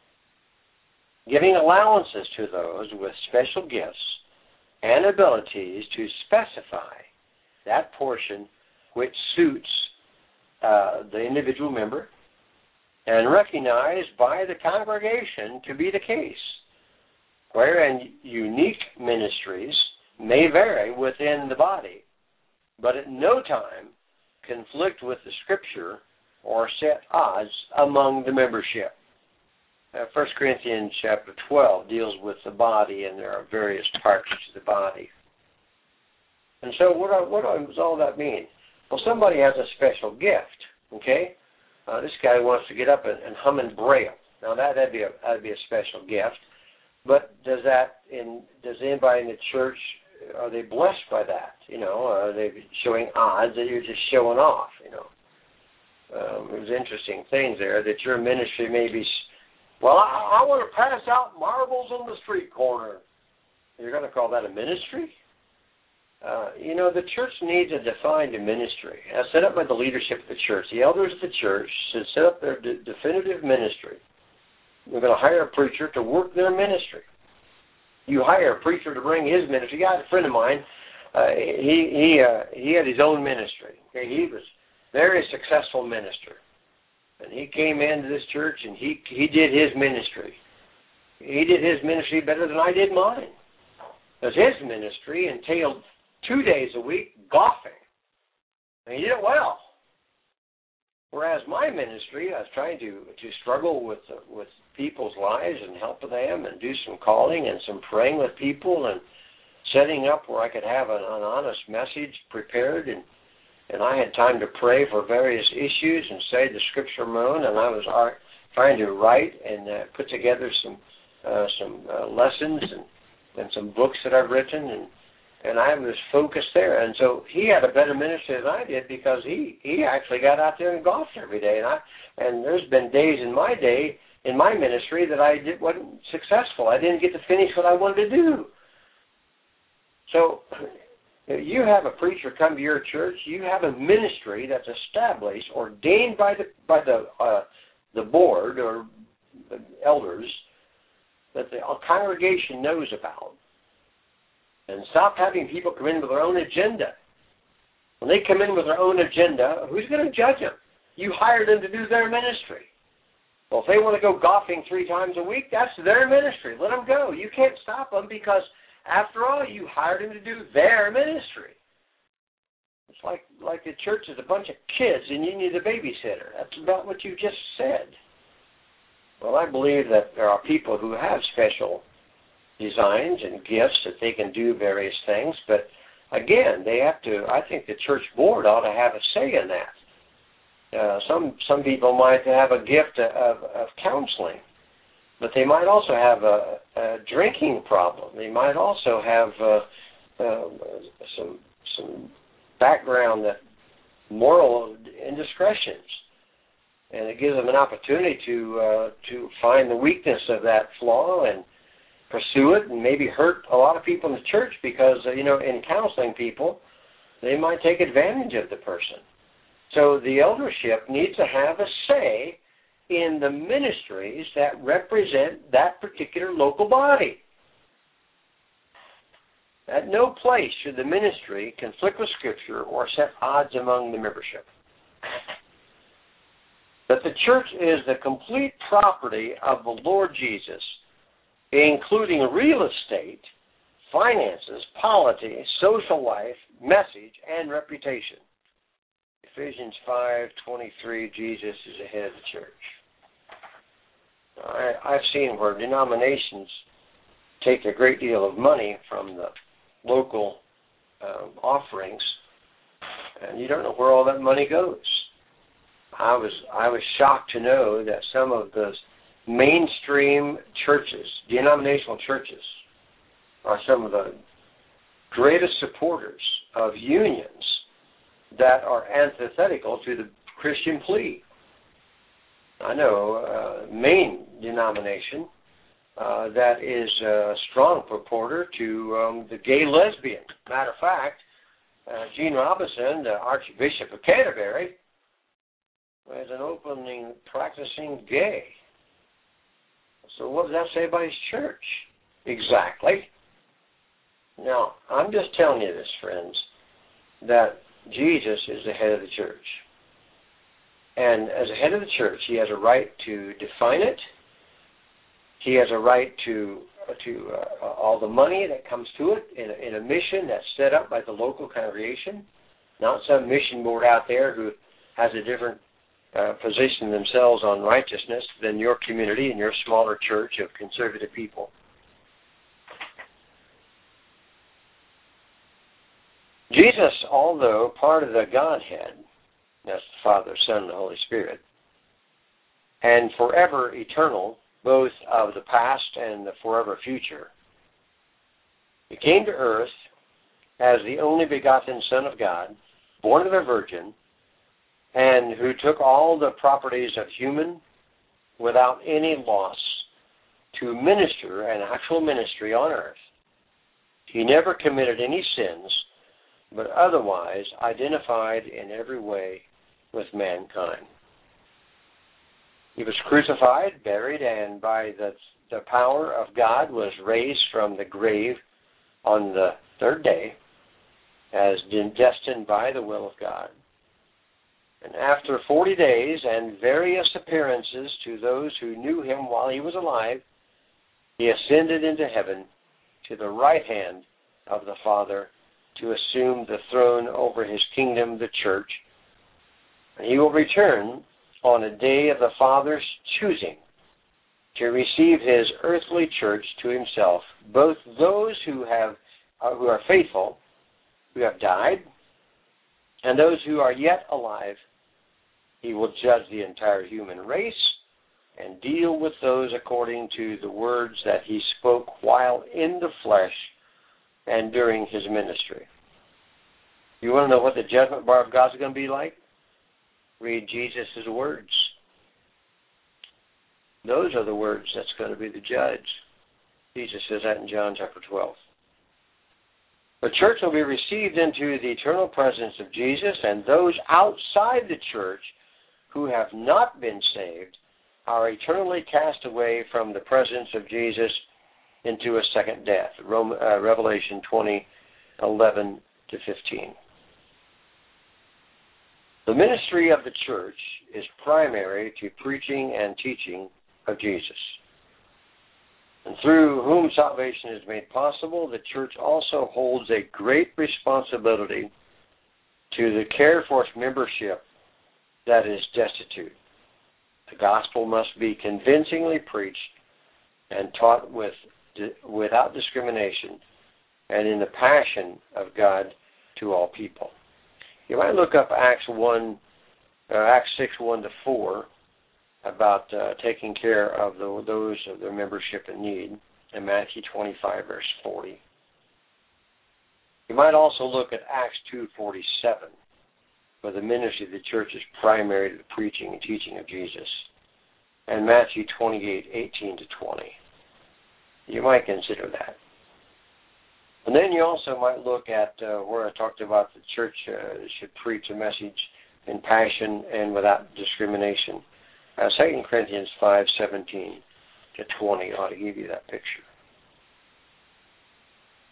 giving allowances to those with special gifts and abilities to specify that portion which suits uh, the individual member and recognized by the congregation to be the case, wherein unique ministries may vary within the body, but at no time conflict with the Scripture or set odds among the membership. Uh, First Corinthians chapter twelve deals with the body, and there are various parts to the body. And so what, are, what does all that mean? Well, somebody has a special gift, okay? Uh, this guy wants to get up and, and hum in Braille. Now, that, that'd be a, that'd be a special gift. But does that, in, does anybody in the church, are they blessed by that? You know, are they showing odds that you're just showing off, you know? Um, there's interesting things there that your ministry may be, well, I, I want to pass out marbles on the street corner. You're going to call that a ministry? Uh, you know, the church needs a defined ministry, as set up by the leadership of the church. The elders of the church should set up their de- definitive ministry. We're going to hire a preacher to work their ministry. You hire a preacher to bring his ministry. I had a friend of mine. Uh, he he uh, he had his own ministry. Okay, he was a very successful minister, and he came into this church and he he did his ministry. He did his ministry better than I did mine, because his ministry entailed two days a week golfing, and he did it well. Whereas my ministry, I was trying to, to struggle with uh, with people's lives and help them and do some calling and some praying with people and setting up where I could have an, an honest message prepared, and and I had time to pray for various issues and say the scripture moan, and I was uh, trying to write and uh, put together some uh, some uh, lessons and, and some books that I've written, and And I was focused there. And so he had a better ministry than I did because he, he actually got out there and golfed every day. And I and there's been days in my day, in my ministry, that I did, wasn't successful. I didn't get to finish what I wanted to do. So you have a preacher come to your church. You have a ministry that's established, ordained by the by the uh, the board or the elders that the congregation knows about. And stop having people come in with their own agenda. When they come in with their own agenda, who's going to judge them? You hired them to do their ministry. Well, if they want to go golfing three times a week, that's their ministry. Let them go. You can't stop them because, after all, you hired them to do their ministry. It's like, like the church is a bunch of kids and you need a babysitter. That's about what you just said. Well, I believe that there are people who have special designs and gifts that they can do various things, but again, they have to, I think the church board ought to have a say in that. Uh, some some people might have a gift of, of counseling, but they might also have a, a drinking problem. They might also have uh, uh, some some background that moral indiscretions, and it gives them an opportunity to uh, to find the weakness of that flaw and pursue it, and maybe hurt a lot of people in the church because, uh, you know, in counseling people, they might take advantage of the person. So the eldership needs to have a say in the ministries that represent that particular local body. At no place should the ministry conflict with Scripture or set odds among the membership. That the church is the complete property of the Lord Jesus, including real estate, finances, polity, social life, message, and reputation. Ephesians five twenty-three, Jesus is the head of the church. I, I've seen where denominations take a great deal of money from the local um, offerings, and you don't know where all that money goes. I was I was shocked to know that some of the mainstream churches, denominational churches, are some of the greatest supporters of unions that are antithetical to the Christian plea. I know a main denomination uh, that is a strong purporter to um, the gay lesbian. Matter of fact, uh, Gene Robinson, the Archbishop of Canterbury, is an openly practicing gay. So what does that say about his church? Exactly. Now, I'm just telling you this, friends, that Jesus is the head of the church. And as a head of the church, he has a right to define it. He has a right to to uh, all the money that comes to it in a, in a mission that's set up by the local congregation, not some mission board out there who has a different uh, position themselves on righteousness than your community and your smaller church of conservative people. Jesus, although part of the Godhead, that's the Father, Son, and the Holy Spirit, and forever eternal, both of the past and the forever future, he came to earth as the only begotten Son of God, born of a virgin, and who took all the properties of human without any loss to minister an actual ministry on earth. He never committed any sins, but otherwise identified in every way with mankind. He was crucified, buried, and by the, the power of God was raised from the grave on the third day, as destined by the will of God. And after forty days and various appearances to those who knew him while he was alive, he ascended into heaven to the right hand of the Father to assume the throne over his kingdom, the church. And he will return on a day of the Father's choosing to receive his earthly church to himself, both those who have uh, who are faithful, who have died, and those who are yet alive. He will judge the entire human race and deal with those according to the words that he spoke while in the flesh and during his ministry. You want to know what the judgment bar of God is going to be like? Read Jesus' words. Those are the words that's going to be the judge. Jesus says that in John chapter twelve. The church will be received into the eternal presence of Jesus, and those outside the church who have not been saved are eternally cast away from the presence of Jesus into a second death. Rome, uh, Revelation twenty, eleven to fifteen. The ministry of the church is primary to preaching and teaching of Jesus. And through whom salvation is made possible, the church also holds a great responsibility to the care for its membership that is destitute. The gospel must be convincingly preached and taught with without discrimination and in the passion of God to all people. You might look up Acts one, uh, Acts six one to four about uh, taking care of the, those of their membership in need, and Matthew twenty-five verse forty. You might also look at Acts two forty seven, where the ministry of the church is primary to the preaching and teaching of Jesus, and Matthew twenty-eight eighteen to twenty. You might consider that. And then you also might look at uh, where I talked about the church uh, should preach a message in passion and without discrimination. Uh, Second Corinthians five seventeen to twenty ought to give you that picture.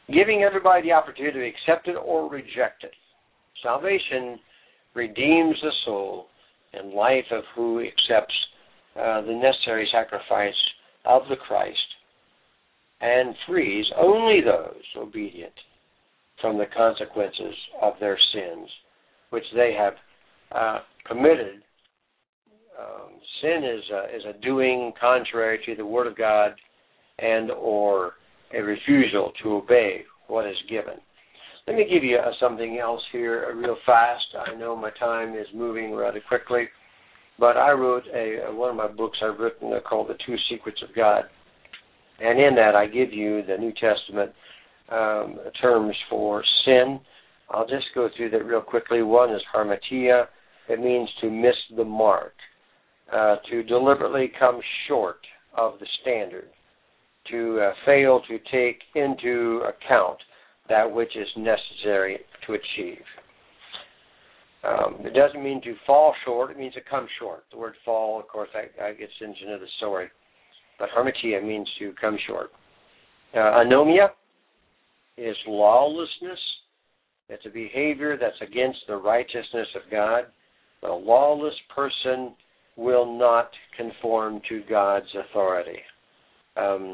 giving everybody the opportunity to accept it or reject it. Salvation redeems the soul and life of who accepts uh, the necessary sacrifice of the Christ and frees only those obedient from the consequences of their sins, which they have uh, committed. Um, sin is a, is a doing contrary to the Word of God and or a refusal to obey what is given. Let me give you uh, something else here uh, real fast. I know my time is moving rather quickly, but I wrote a, one of my books I've written uh, called The Two Secrets of God. And in that I give you the New Testament um, terms for sin. I'll just go through that real quickly. One is harmatia. It means to miss the mark, uh, to deliberately come short of the standard, to uh, fail to take into account that which is necessary to achieve. Um, it doesn't mean to fall short. It means to come short. The word fall, of course, that, that gets into the story. But harmatia means to come short. Uh, anomia is lawlessness. It's a behavior that's against the righteousness of God. But a lawless person will not conform to God's authority. Um,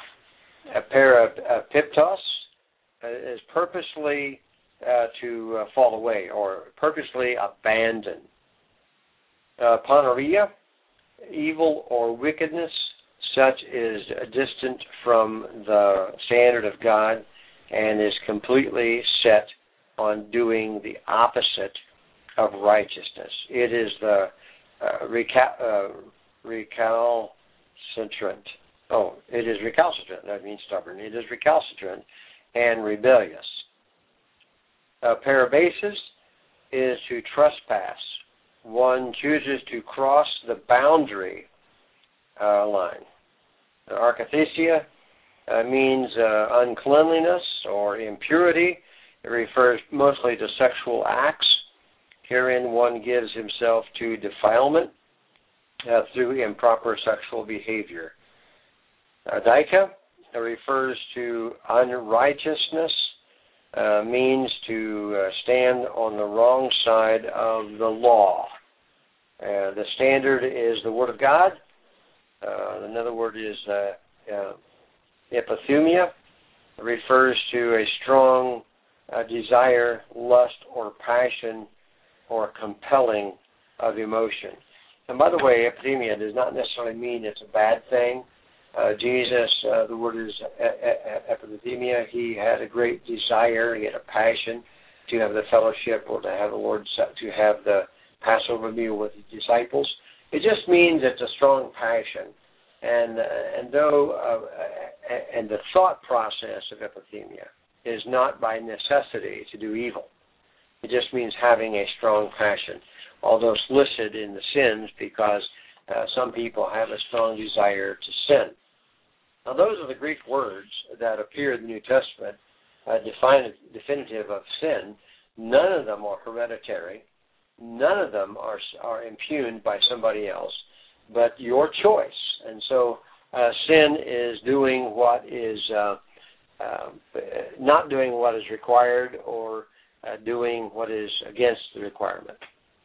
parapiptos is purposely uh, to uh, fall away or purposely abandon. Uh, Panaria, evil or wickedness, such is distant from the standard of God and is completely set on doing the opposite of righteousness. It is the uh, recal- uh, recalcitrant. Oh, it is recalcitrant. That means stubborn. It is recalcitrant and rebellious. Uh, parabasis is to trespass. One chooses to cross the boundary uh, line. Uh, arkathesia uh, means uh, uncleanliness or impurity. It refers mostly to sexual acts. Herein one gives himself to defilement uh, through improper sexual behavior. Uh, Dika uh, refers to unrighteousness, uh, means to uh, stand on the wrong side of the law. Uh, the standard is the Word of God. Uh, another word is uh, uh, epithumia. It refers to a strong uh, desire, lust, or passion, or compelling of emotion. And by the way, epithumia does not necessarily mean it's a bad thing. Uh, Jesus, uh, the word is epithumia. He had a great desire, he had a passion to have the fellowship or to have the Lord, to have the Passover meal with his disciples. It just means it's a strong passion. And uh, and though uh, and the thought process of epithumia is not by necessity to do evil. It just means having a strong passion, although it's listed in the sins because uh, some people have a strong desire to sin. Now, those are the Greek words that appear in the New Testament, uh, define, definitive of sin. None of them are hereditary. None of them are are impugned by somebody else, but your choice. And so uh, sin is doing what is, uh, uh, not doing what is required or uh, doing what is against the requirement.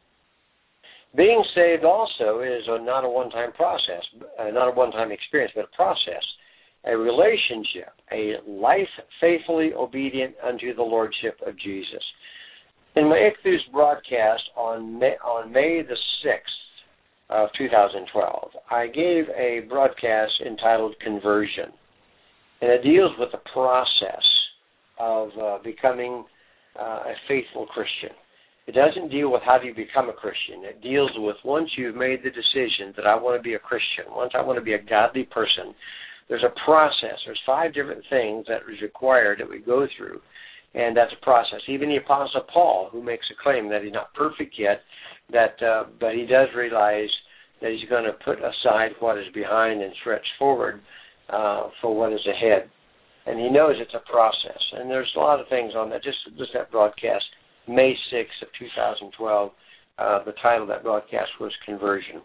Being saved also is a, not a one-time process, uh, not a one-time experience, but a process, a relationship, a life faithfully obedient unto the Lordship of Jesus. In my Ichthus broadcast on May, on May the sixth of two thousand twelve, I gave a broadcast entitled Conversion, and it deals with the process of uh, becoming uh, a faithful Christian. It doesn't deal with how do you become a Christian. It deals with once you've made the decision that I want to be a Christian, once I want to be a godly person, there's a process. There's five different things that is required that we go through, and that's a process. Even the Apostle Paul, who makes a claim that he's not perfect yet, that uh, but he does realize that he's going to put aside what is behind and stretch forward uh, for what is ahead. And he knows it's a process. And there's a lot of things on that. Just, just that broadcast, May sixth of two thousand twelve, uh, the title of that broadcast was Conversion.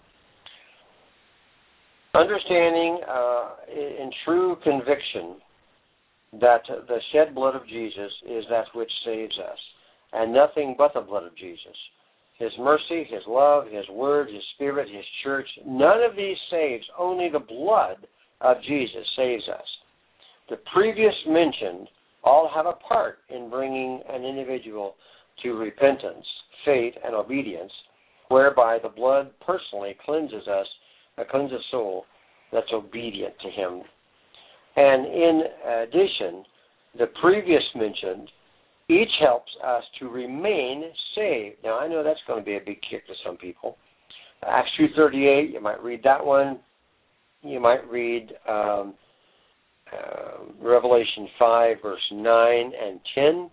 Understanding uh, in true conviction that the shed blood of Jesus is that which saves us, and nothing but the blood of Jesus. His mercy, His love, His word, His spirit, His church, none of these saves. Only the blood of Jesus saves us. The previous mentioned all have a part in bringing an individual to repentance, faith, and obedience, whereby the blood personally cleanses us, uh, cleanses a soul that's obedient to Him. And in addition, the previous mentioned, each helps us to remain saved. Now, I know that's going to be a big kick to some people. Acts two thirty-eight, you might read that one. You might read um, uh, Revelation five, verse nine and ten.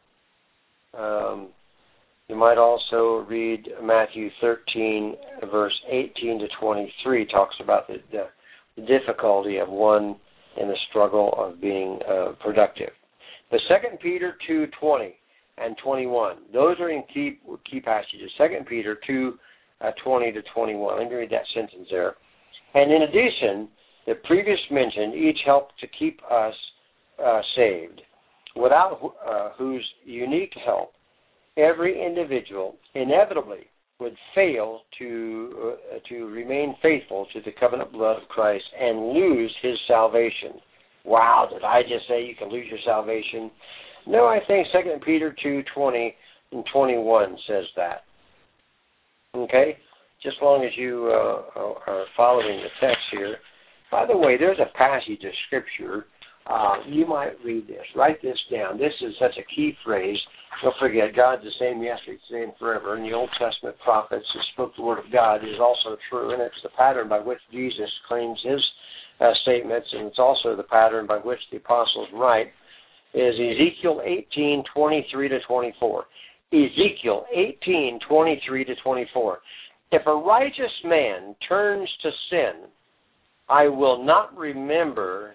Um, you might also read Matthew thirteen, verse eighteen to twenty-three, talks about the, the, the difficulty of one in the struggle of being uh, productive. The Second Peter two twenty and twenty-one, those are in key key passages. Second Peter two twenty to twenty-one. Let me read that sentence there. And in addition, the previous mentioned each help to keep us uh, saved, without uh, whose unique help every individual inevitably would fail to uh, to remain faithful to the covenant blood of Christ and lose his salvation. Wow, did I just say you can lose your salvation? No, I think Second Peter two twenty and twenty-one says that. Okay? Just as long as you uh, are following the text here. By the way, there's a passage of Scripture. Uh, you might read this. Write this down. This is such a key phrase. Don't forget, God's the same yesterday, today, and forever. And the Old Testament prophets who spoke the Word of God is also true, and it's the pattern by which Jesus claims his uh, statements, and it's also the pattern by which the apostles write, is Ezekiel eighteen, twenty-three to twenty-four. Ezekiel eighteen, twenty-three to twenty-four. If a righteous man turns to sin, I will not remember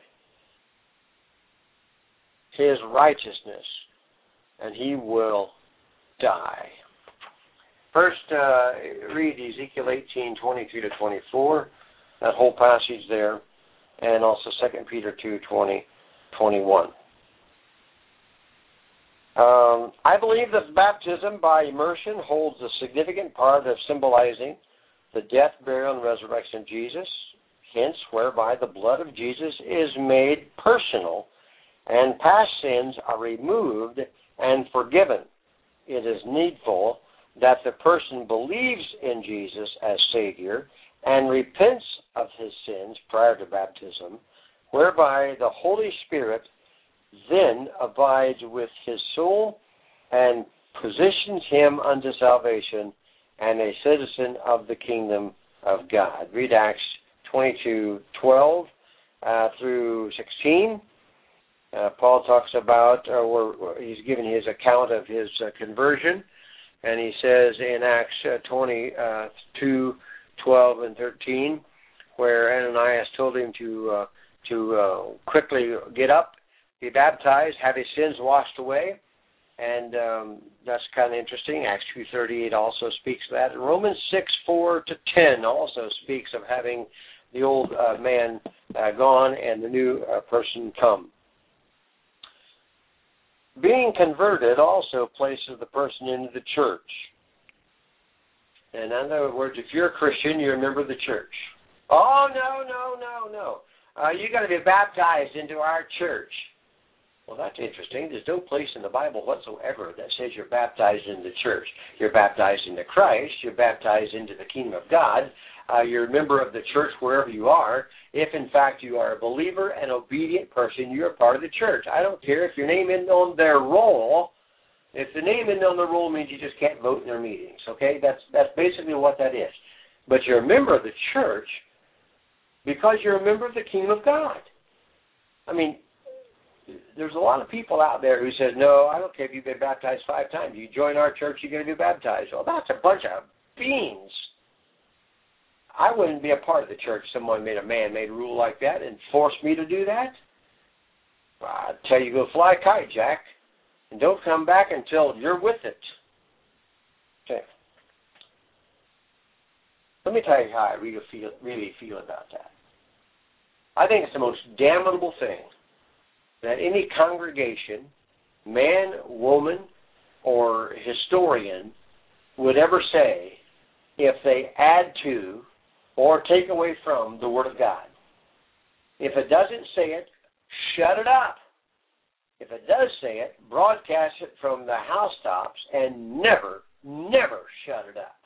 his righteousness, and he will die. First, uh, read Ezekiel eighteen, twenty-three to twenty-four, that whole passage there, and also Second Peter two, twenty, twenty-one. Um, I believe that baptism by immersion holds a significant part of symbolizing the death, burial, and resurrection of Jesus, hence whereby the blood of Jesus is made personal and past sins are removed and forgiven. It is needful that the person believes in Jesus as Savior and repents of his sins prior to baptism, whereby the Holy Spirit then abides with his soul and positions him unto salvation and a citizen of the kingdom of God. Read Acts twenty-two, twelve uh, through sixteen. Uh, Paul talks about, uh, where he's giving his account of his uh, conversion, and he says in Acts uh, twenty-two, twelve and thirteen, where Ananias told him to uh, to uh, quickly get up, be baptized, have his sins washed away, and um, that's kind of interesting. Acts two thirty-eight also speaks of that. And Romans six, four to ten also speaks of having the old uh, man uh, gone and the new uh, person come. Being converted also places the person into the church. And in other words, if you're a Christian, you're a member of the church. Oh, no, no, no, no. Uh, you got to be baptized into our church. Well, that's interesting. There's no place in the Bible whatsoever that says you're baptized into the church. You're baptized into Christ. You're baptized into the kingdom of God. Uh, you're a member of the church wherever you are. If, in fact, you are a believer and obedient person, you're a part of the church. I don't care if your name isn't on their roll. If the name isn't on the roll, it means you just can't vote in their meetings, okay? That's that's basically what that is. But you're a member of the church because you're a member of the kingdom of God. I mean, there's a lot of people out there who says, no, I don't care if you've been baptized five times. You join our church, you're going to be baptized. Well, that's a bunch of beans. I wouldn't be a part of the church if someone made a man-made rule like that and forced me to do that. I'd tell you, go fly a kite, Jack, and don't come back until you're with it. Okay. Let me tell you how I really feel, really feel about that. I think it's the most damnable thing that any congregation, man, woman, or historian would ever say if they add to or take away from the Word of God. If it doesn't say it, shut it up. If it does say it, broadcast it from the housetops and never, never shut it up.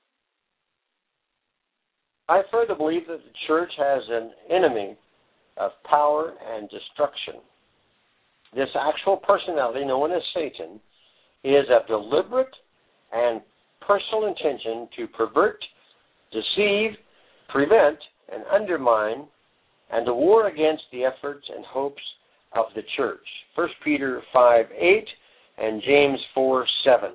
I further believe that the church has an enemy of power and destruction. This actual personality, known as Satan, is a deliberate and personal intention to pervert, deceive, prevent, and undermine, and to war against the efforts and hopes of the church. First Peter five eight and James four seven.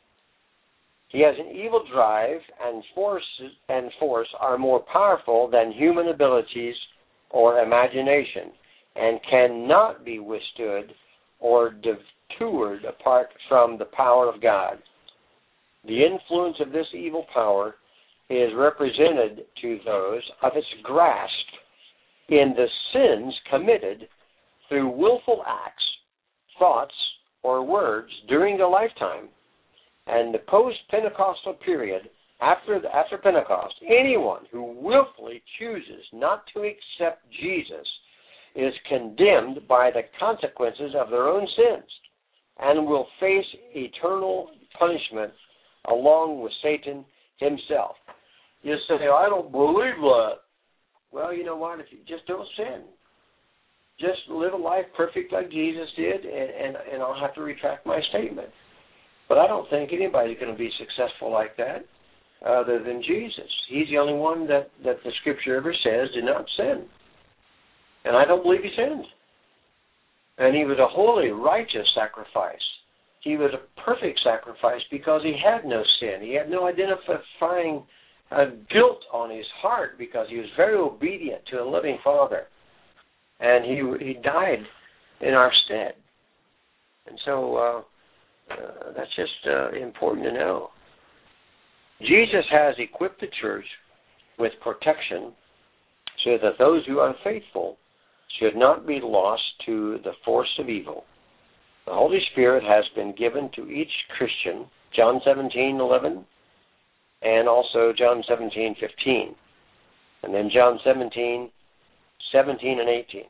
He has an evil drive, and force and force are more powerful than human abilities or imagination, and cannot be withstood or detoured apart from the power of God. The influence of this evil power is represented to those of its grasp in the sins committed through willful acts, thoughts, or words during the lifetime and the post-Pentecostal period after the, after Pentecost. Anyone who willfully chooses not to accept Jesus is condemned by the consequences of their own sins and will face eternal punishment along with Satan himself. You say, I don't believe that. Well, you know what? If you just don't sin, just live a life perfect like Jesus did, and, and, and I'll have to retract my statement. But I don't think anybody's going to be successful like that other than Jesus. He's the only one that, that the Scripture ever says did not sin. And I don't believe he sinned. And he was a holy, righteous sacrifice. He was a perfect sacrifice because he had no sin. He had no identifying uh, guilt on his heart because he was very obedient to a living Father. And he he died in our stead. And so uh, uh, that's just uh, important to know. Jesus has equipped the church with protection so that those who are unfaithful should not be lost to the force of evil. The Holy Spirit has been given to each Christian, John seventeen eleven, and also John seventeen fifteen, and then John seventeen seventeen and eighteen.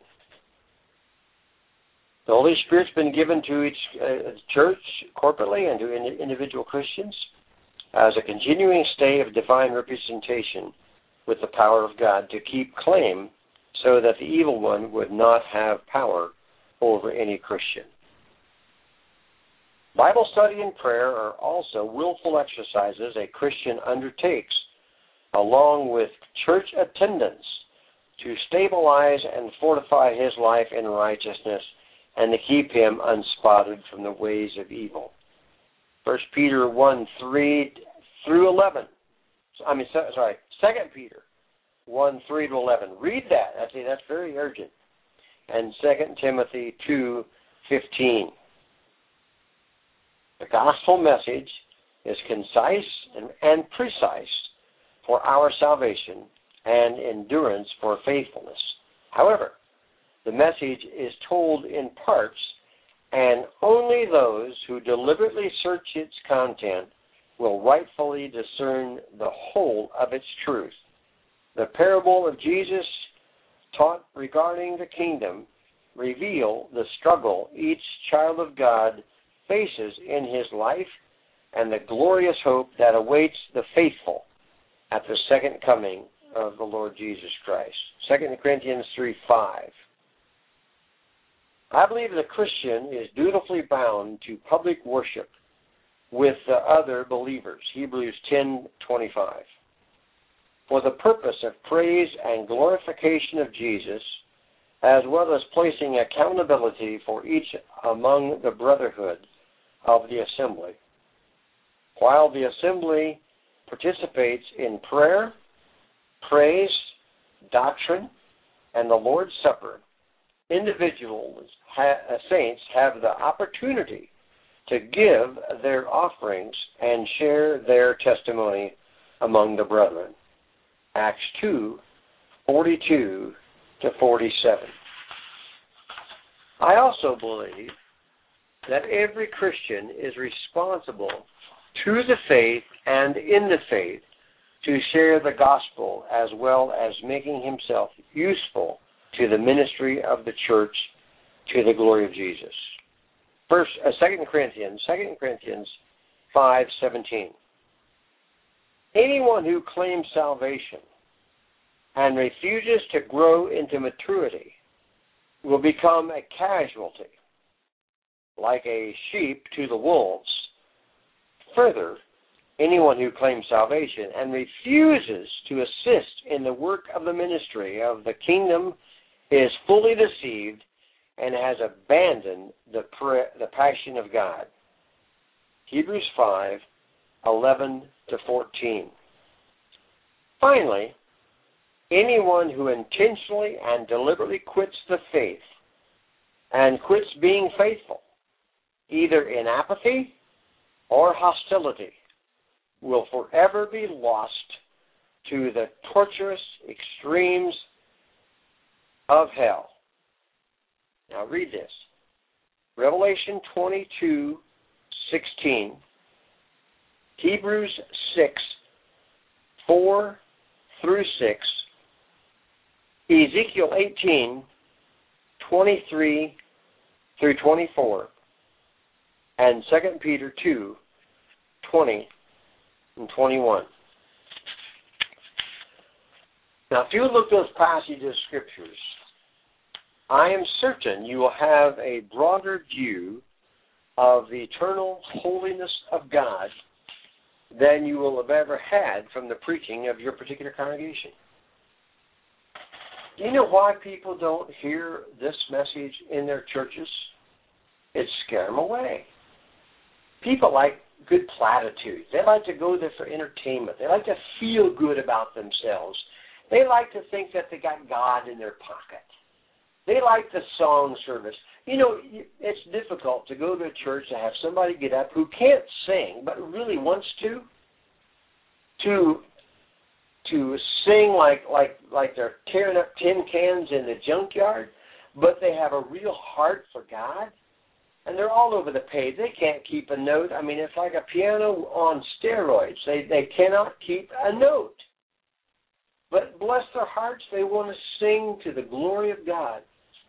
The Holy Spirit's been given to each uh, church corporately and to in, individual Christians as a continuing stay of divine representation with the power of God to keep claim so that the evil one would not have power over any Christian. Bible study and prayer are also willful exercises a Christian undertakes, along with church attendance, to stabilize and fortify his life in righteousness and to keep him unspotted from the ways of evil. First Peter one three through eleven. I mean, sorry, Second Peter one three to eleven. Read that. I say that's very urgent. And Second Timothy two fifteen. The gospel message is concise and, and precise for our salvation and endurance for faithfulness. However, the message is told in parts, and only those who deliberately search its content will rightfully discern the whole of its truth. The parable of Jesus taught regarding the kingdom reveal the struggle each child of God faces in his life and the glorious hope that awaits the faithful at the second coming of the Lord Jesus Christ. Second Corinthians three five. I believe the Christian is dutifully bound to public worship with the other believers, Hebrews ten twenty-five, for the purpose of praise and glorification of Jesus, as well as placing accountability for each among the brotherhood of the assembly. While the assembly participates in prayer, praise, doctrine, and the Lord's Supper, individuals, ha- saints have the opportunity to give their offerings and share their testimony among the brethren. Acts two forty-two to forty-seven. I also believe that every Christian is responsible to the faith and in the faith to share the gospel as well as making himself useful to the ministry of the church to the glory of Jesus. First, uh, Second Corinthians, Second Corinthians five seventeen. Anyone who claims salvation and refuses to grow into maturity will become a casualty, like a sheep to the wolves. Further, anyone who claims salvation and refuses to assist in the work of the ministry of the kingdom is fully deceived and has abandoned the the passion of God. Hebrews five eleven to fourteen. Finally, anyone who intentionally and deliberately quits the faith and quits being faithful, either in apathy or hostility, will forever be lost to the torturous extremes of hell. Now read this. Revelation twenty-two sixteen, Hebrews six four through six, Ezekiel eighteen twenty-three through twenty-four, and Second Peter two twenty and twenty-one. Now, if you look those passages of scriptures, I am certain you will have a broader view of the eternal holiness of God than you will have ever had from the preaching of your particular congregation. Do you know why people don't hear this message in their churches? It scares them away. People like good platitudes. They like to go there for entertainment. They like to feel good about themselves. They like to think that they got God in their pocket. They like the song service. You know, it's difficult to go to a church to have somebody get up who can't sing but really wants to, to, to sing like like like they're tearing up tin cans in the junkyard, but they have a real heart for God, and they're all over the page. They can't keep a note. I mean, it's like a piano on steroids. They they cannot keep a note. But bless their hearts, they want to sing to the glory of God.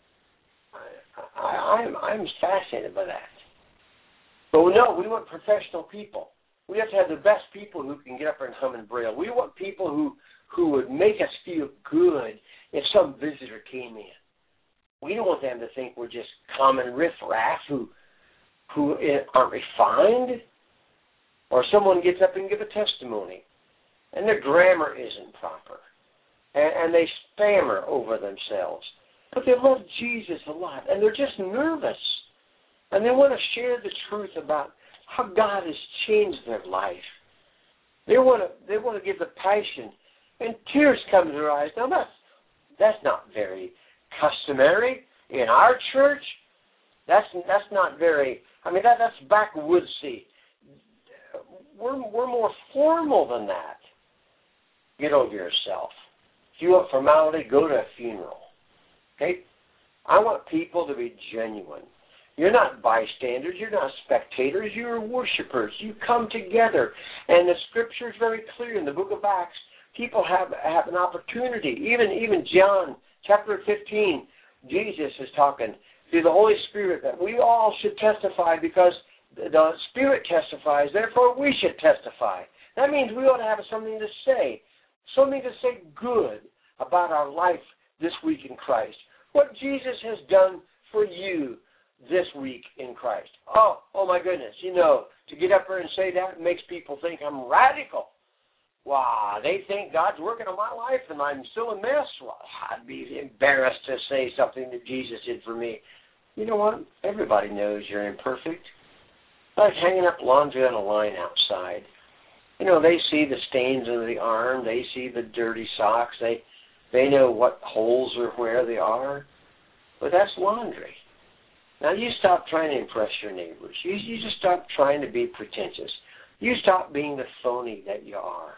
I, I, I'm, I'm fascinated by that. But no, we want professional people. We have to have the best people who can get up and hum and braille. We want people who, who would make us feel good if some visitor came in. We don't want them to think we're just common riffraff who, who aren't refined. Or someone gets up and gives a testimony, and their grammar isn't proper, and, and they stammer over themselves. But they love Jesus a lot, and they're just nervous. And they want to share the truth about how God has changed their life. They want to they want to give the passion, and tears come to their eyes. Now, that's, that's not very customary in our church. That's that's not very, I mean, that that's backwoodsy. We're, we're more formal than that. Get over yourself. If you want formality, go to a funeral. Okay? I want people to be genuine. You're not bystanders. You're not spectators. You're worshipers. You come together. And the Scripture is very clear in the book of Acts. People have, have an opportunity. Even, even John chapter fifteen, Jesus is talking through the Holy Spirit that we all should testify because the Spirit testifies. Therefore, we should testify. That means we ought to have something to say, something to say good about our life this week in Christ. What Jesus has done for you this week in Christ. Oh, oh my goodness. You know, to get up there and say that makes people think I'm radical. Wow, they think God's working on my life and I'm still a mess. Well, I'd be embarrassed to say something that Jesus did for me. You know what? Everybody knows you're imperfect. Like hanging up laundry on a line outside. You know, they see the stains under the arm. They see the dirty socks. They they know what holes are where they are. But that's laundry. Now, you stop trying to impress your neighbors. You, you just stop trying to be pretentious. You stop being the phony that you are.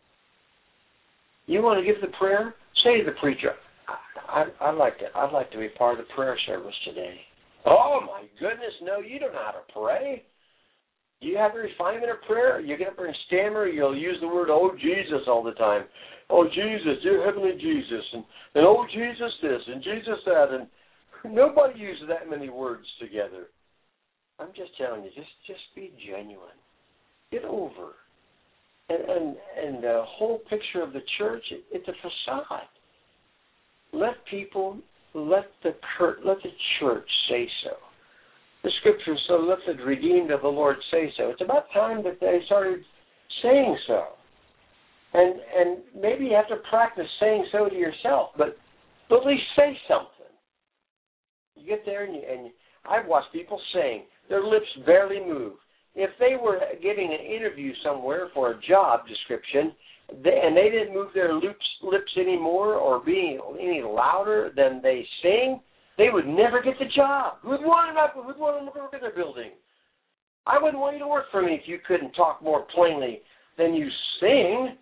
You want to give the prayer? Say to the preacher, I, I, I'd like to I'd like to be part of the prayer service today. Oh, my goodness, no, you don't know how to pray. You have a refinement of prayer. You get up there and stammer. You'll use the word, oh, Jesus, all the time. Oh, Jesus, dear heavenly Jesus. And, and oh, Jesus this and Jesus that. And nobody uses that many words together. I'm just telling you, just, just be genuine. Get over. And, and, and the whole picture of the church, it, it's a facade. Let people, let the, let the church say so. The scriptures, so let the redeemed of the Lord say so. It's about time that they started saying so. And and maybe you have to practice saying so to yourself, but, but at least say something. You get there and, you, and I've watched people saying, their lips barely move. If they were giving an interview somewhere for a job description, they, and they didn't move their lips, lips anymore or be any louder than they sing, they would never get the job. Who'd want them, who'd want them to work in their building? I wouldn't want you to work for me if you couldn't talk more plainly than you sing.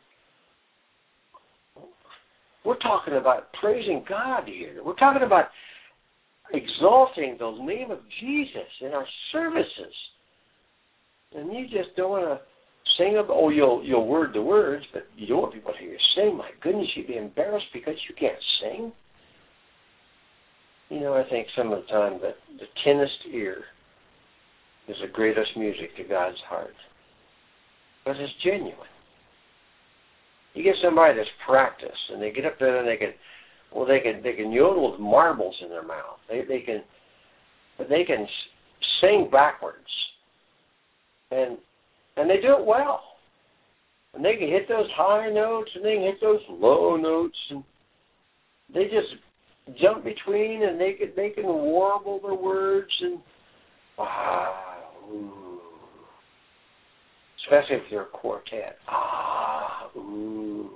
We're talking about praising God here. We're talking about exalting the name of Jesus in our services. And you just don't want to sing about, oh, you'll, you'll word the words, but you don't want people to hear you sing. My goodness, you'd be embarrassed because you can't sing. You know, I think some of the time that the keenest ear is the greatest music to God's heart. Because it's genuine. You get somebody that's practiced, and they get up there and they can, well, they can they can yodel with marbles in their mouth. They they can they can sing backwards, and and they do it well. And they can hit those high notes, and they can hit those low notes, and they just jump between, and they can they can warble their words, and wow, ooh. Especially if they're a quartet. Ah, ooh.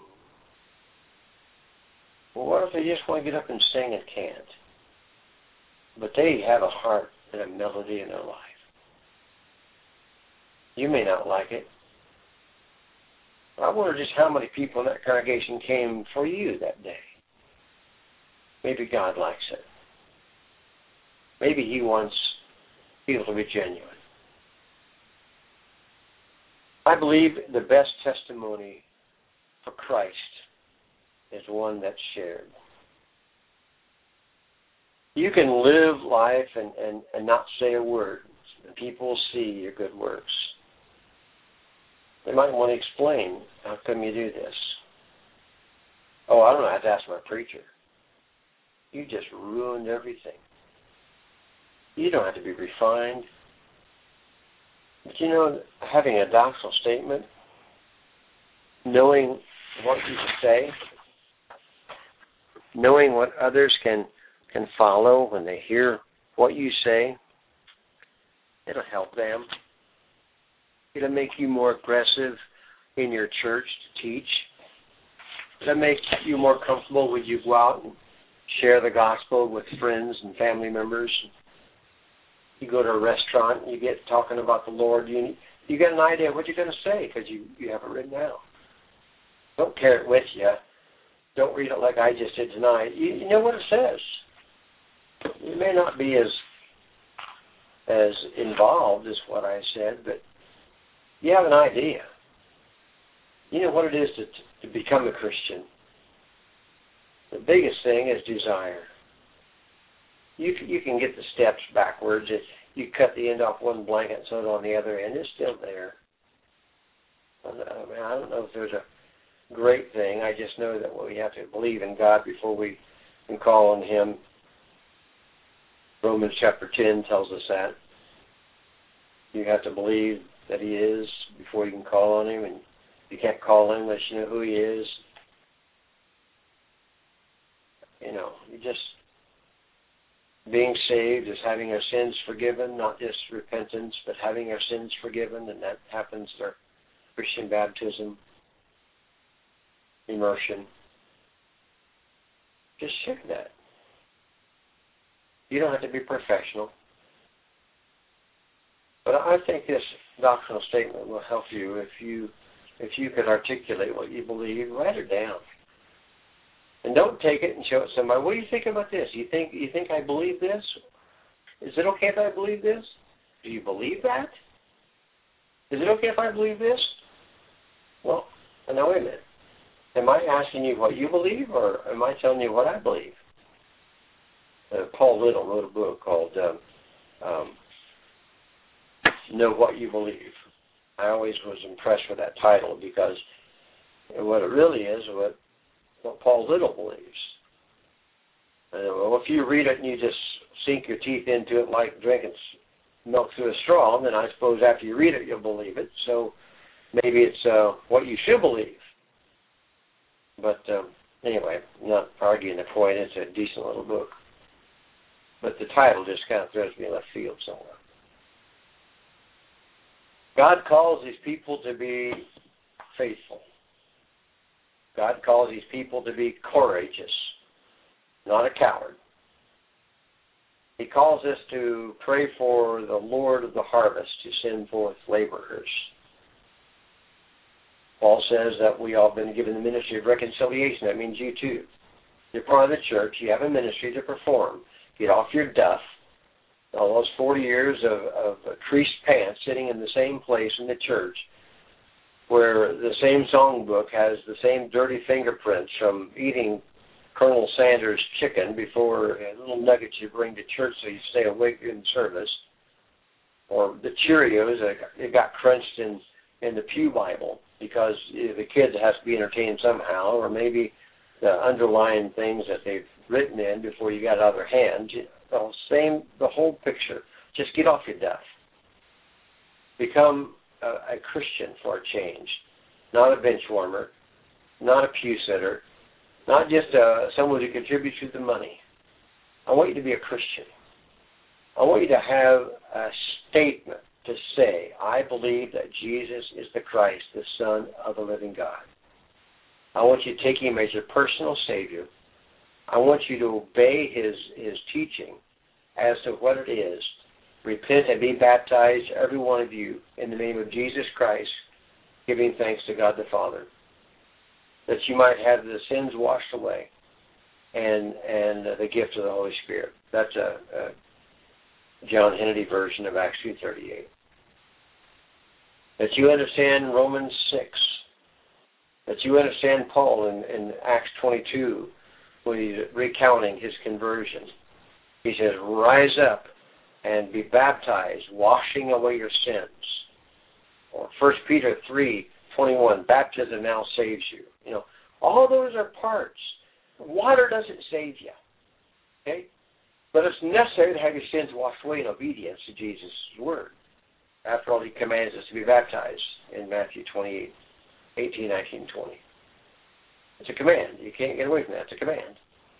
Well, what if they just want to get up and sing and can't? But they have a heart and a melody in their life. You may not like it. I wonder just how many people in that congregation came for you that day. Maybe God likes it. Maybe He wants people to be genuine. I believe the best testimony for Christ is one that's shared. You can live life and, and, and not say a word, and people will see your good works. They might want to explain, how come you do this? Oh, I don't know, I have to ask my preacher. You just ruined everything. You don't have to be refined. But you know, having a doctrinal statement, knowing what you say, knowing what others can, can follow when they hear what you say, it'll help them. It'll make you more aggressive in your church to teach. It'll make you more comfortable when you go out and share the gospel with friends and family members. You go to a restaurant and you get talking about the Lord. You you get an idea of what you're going to say because you, you have it written down. Don't carry it with you. Don't read it like I just did tonight. You, you know what it says. It may not be as as involved as what I said, but you have an idea. You know what it is to, to become a Christian. The biggest thing is desire. You you can get the steps backwards. If you cut the end off one blanket and sew it on the other end, it's still there. I mean, I don't know if there's a great thing. I just know that we have to believe in God before we can call on Him. Romans chapter ten tells us that. You have to believe that He is before you can call on Him, and you can't call Him unless you know who He is. You know, you just... Being saved is having our sins forgiven, not just repentance, but having our sins forgiven, and that happens through Christian baptism, immersion. Just share that. You don't have to be professional. But I think this doctrinal statement will help you if you if you could articulate what you believe. Write it down. And don't take it and show it to somebody. What do you think about this? You think you think I believe this? Is it okay if I believe this? Do you believe that? Is it okay if I believe this? Well, now wait a minute. Am I asking you what you believe, or am I telling you what I believe? Uh, Paul Little wrote a book called um, um, Know What You Believe. I always was impressed with that title because what it really is what, what Paul Little believes. Uh, well, if you read it and you just sink your teeth into it like drinking milk through a straw, then I suppose after you read it, you'll believe it. So maybe it's uh, what you should believe. But um, anyway, I'm not arguing the point. It's a decent little book. But the title just kind of throws me left field somewhere. God calls these people to be faithful. God calls these people to be courageous, not a coward. He calls us to pray for the Lord of the harvest to send forth laborers. Paul says that we all have been given the ministry of reconciliation. That means you too. You're part of the church. You have a ministry to perform. Get off your duff. All those forty years of, of creased pants sitting in the same place in the church where the same songbook has the same dirty fingerprints from eating Colonel Sanders' chicken before a little nuggets you bring to church so you stay awake in service, or the Cheerios that got crunched in, in the Pew Bible because the kids has to be entertained somehow, or maybe the underlying things that they've written in before you got it out of their hands. The same, the whole picture. Just get off your duff. Become a, a Christian for a change, not a bench warmer, not a pew sitter, not just uh, someone who contributes you the money. I want you to be a Christian. I want you to have a statement to say, I believe that Jesus is the Christ, the Son of the living God. I want you to take him as your personal Savior. I want you to obey his, his teaching as to what it is. Repent and be baptized, every one of you, in the name of Jesus Christ, giving thanks to God the Father, that you might have the sins washed away and and uh, the gift of the Holy Spirit. That's a, a John Hennedy version of Acts two thirty-eight. That you understand Romans six. That you understand Paul in, in Acts twenty-two when he's recounting his conversion. He says, rise up and be baptized, washing away your sins. Or First Peter three twenty-one, baptism now saves you. You know, all those are parts. Water doesn't save you, okay? But it's necessary to have your sins washed away in obedience to Jesus' word. After all, he commands us to be baptized in Matthew twenty-eight, eighteen, nineteen, twenty. It's a command. You can't get away from that. It's a command.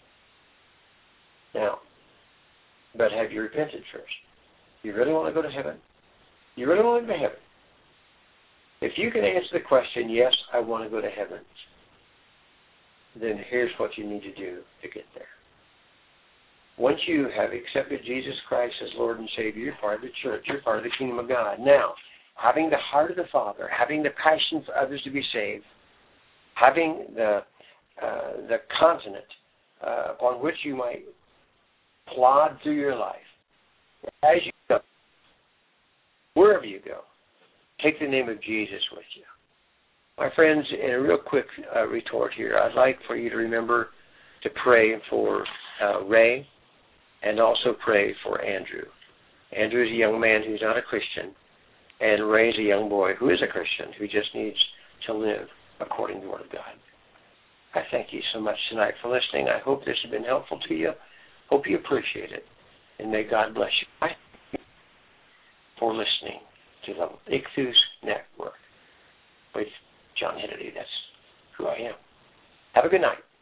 Now, but have you repented first? You really want to go to heaven? You really want to go to heaven? If you can answer the question, yes, I want to go to heaven, then here's what you need to do to get there. Once you have accepted Jesus Christ as Lord and Savior, you're part of the church, you're part of the kingdom of God. Now, having the heart of the Father, having the passion for others to be saved, having the uh, the continent uh, upon which you might plod through your life, as you go, wherever you go, take the name of Jesus with you. My friends, in a real quick uh, retort here, I'd like for you to remember to pray for uh, Ray and also pray for Andrew. Andrew is a young man who's not a Christian, and Ray is a young boy who is a Christian, who just needs to live according to the Word of God. I thank you so much tonight for listening. I hope this has been helpful to you. Hope you appreciate it, and may God bless you. I thank you for listening to the Ichthus Network with John Hennedy. That's who I am. Have a good night.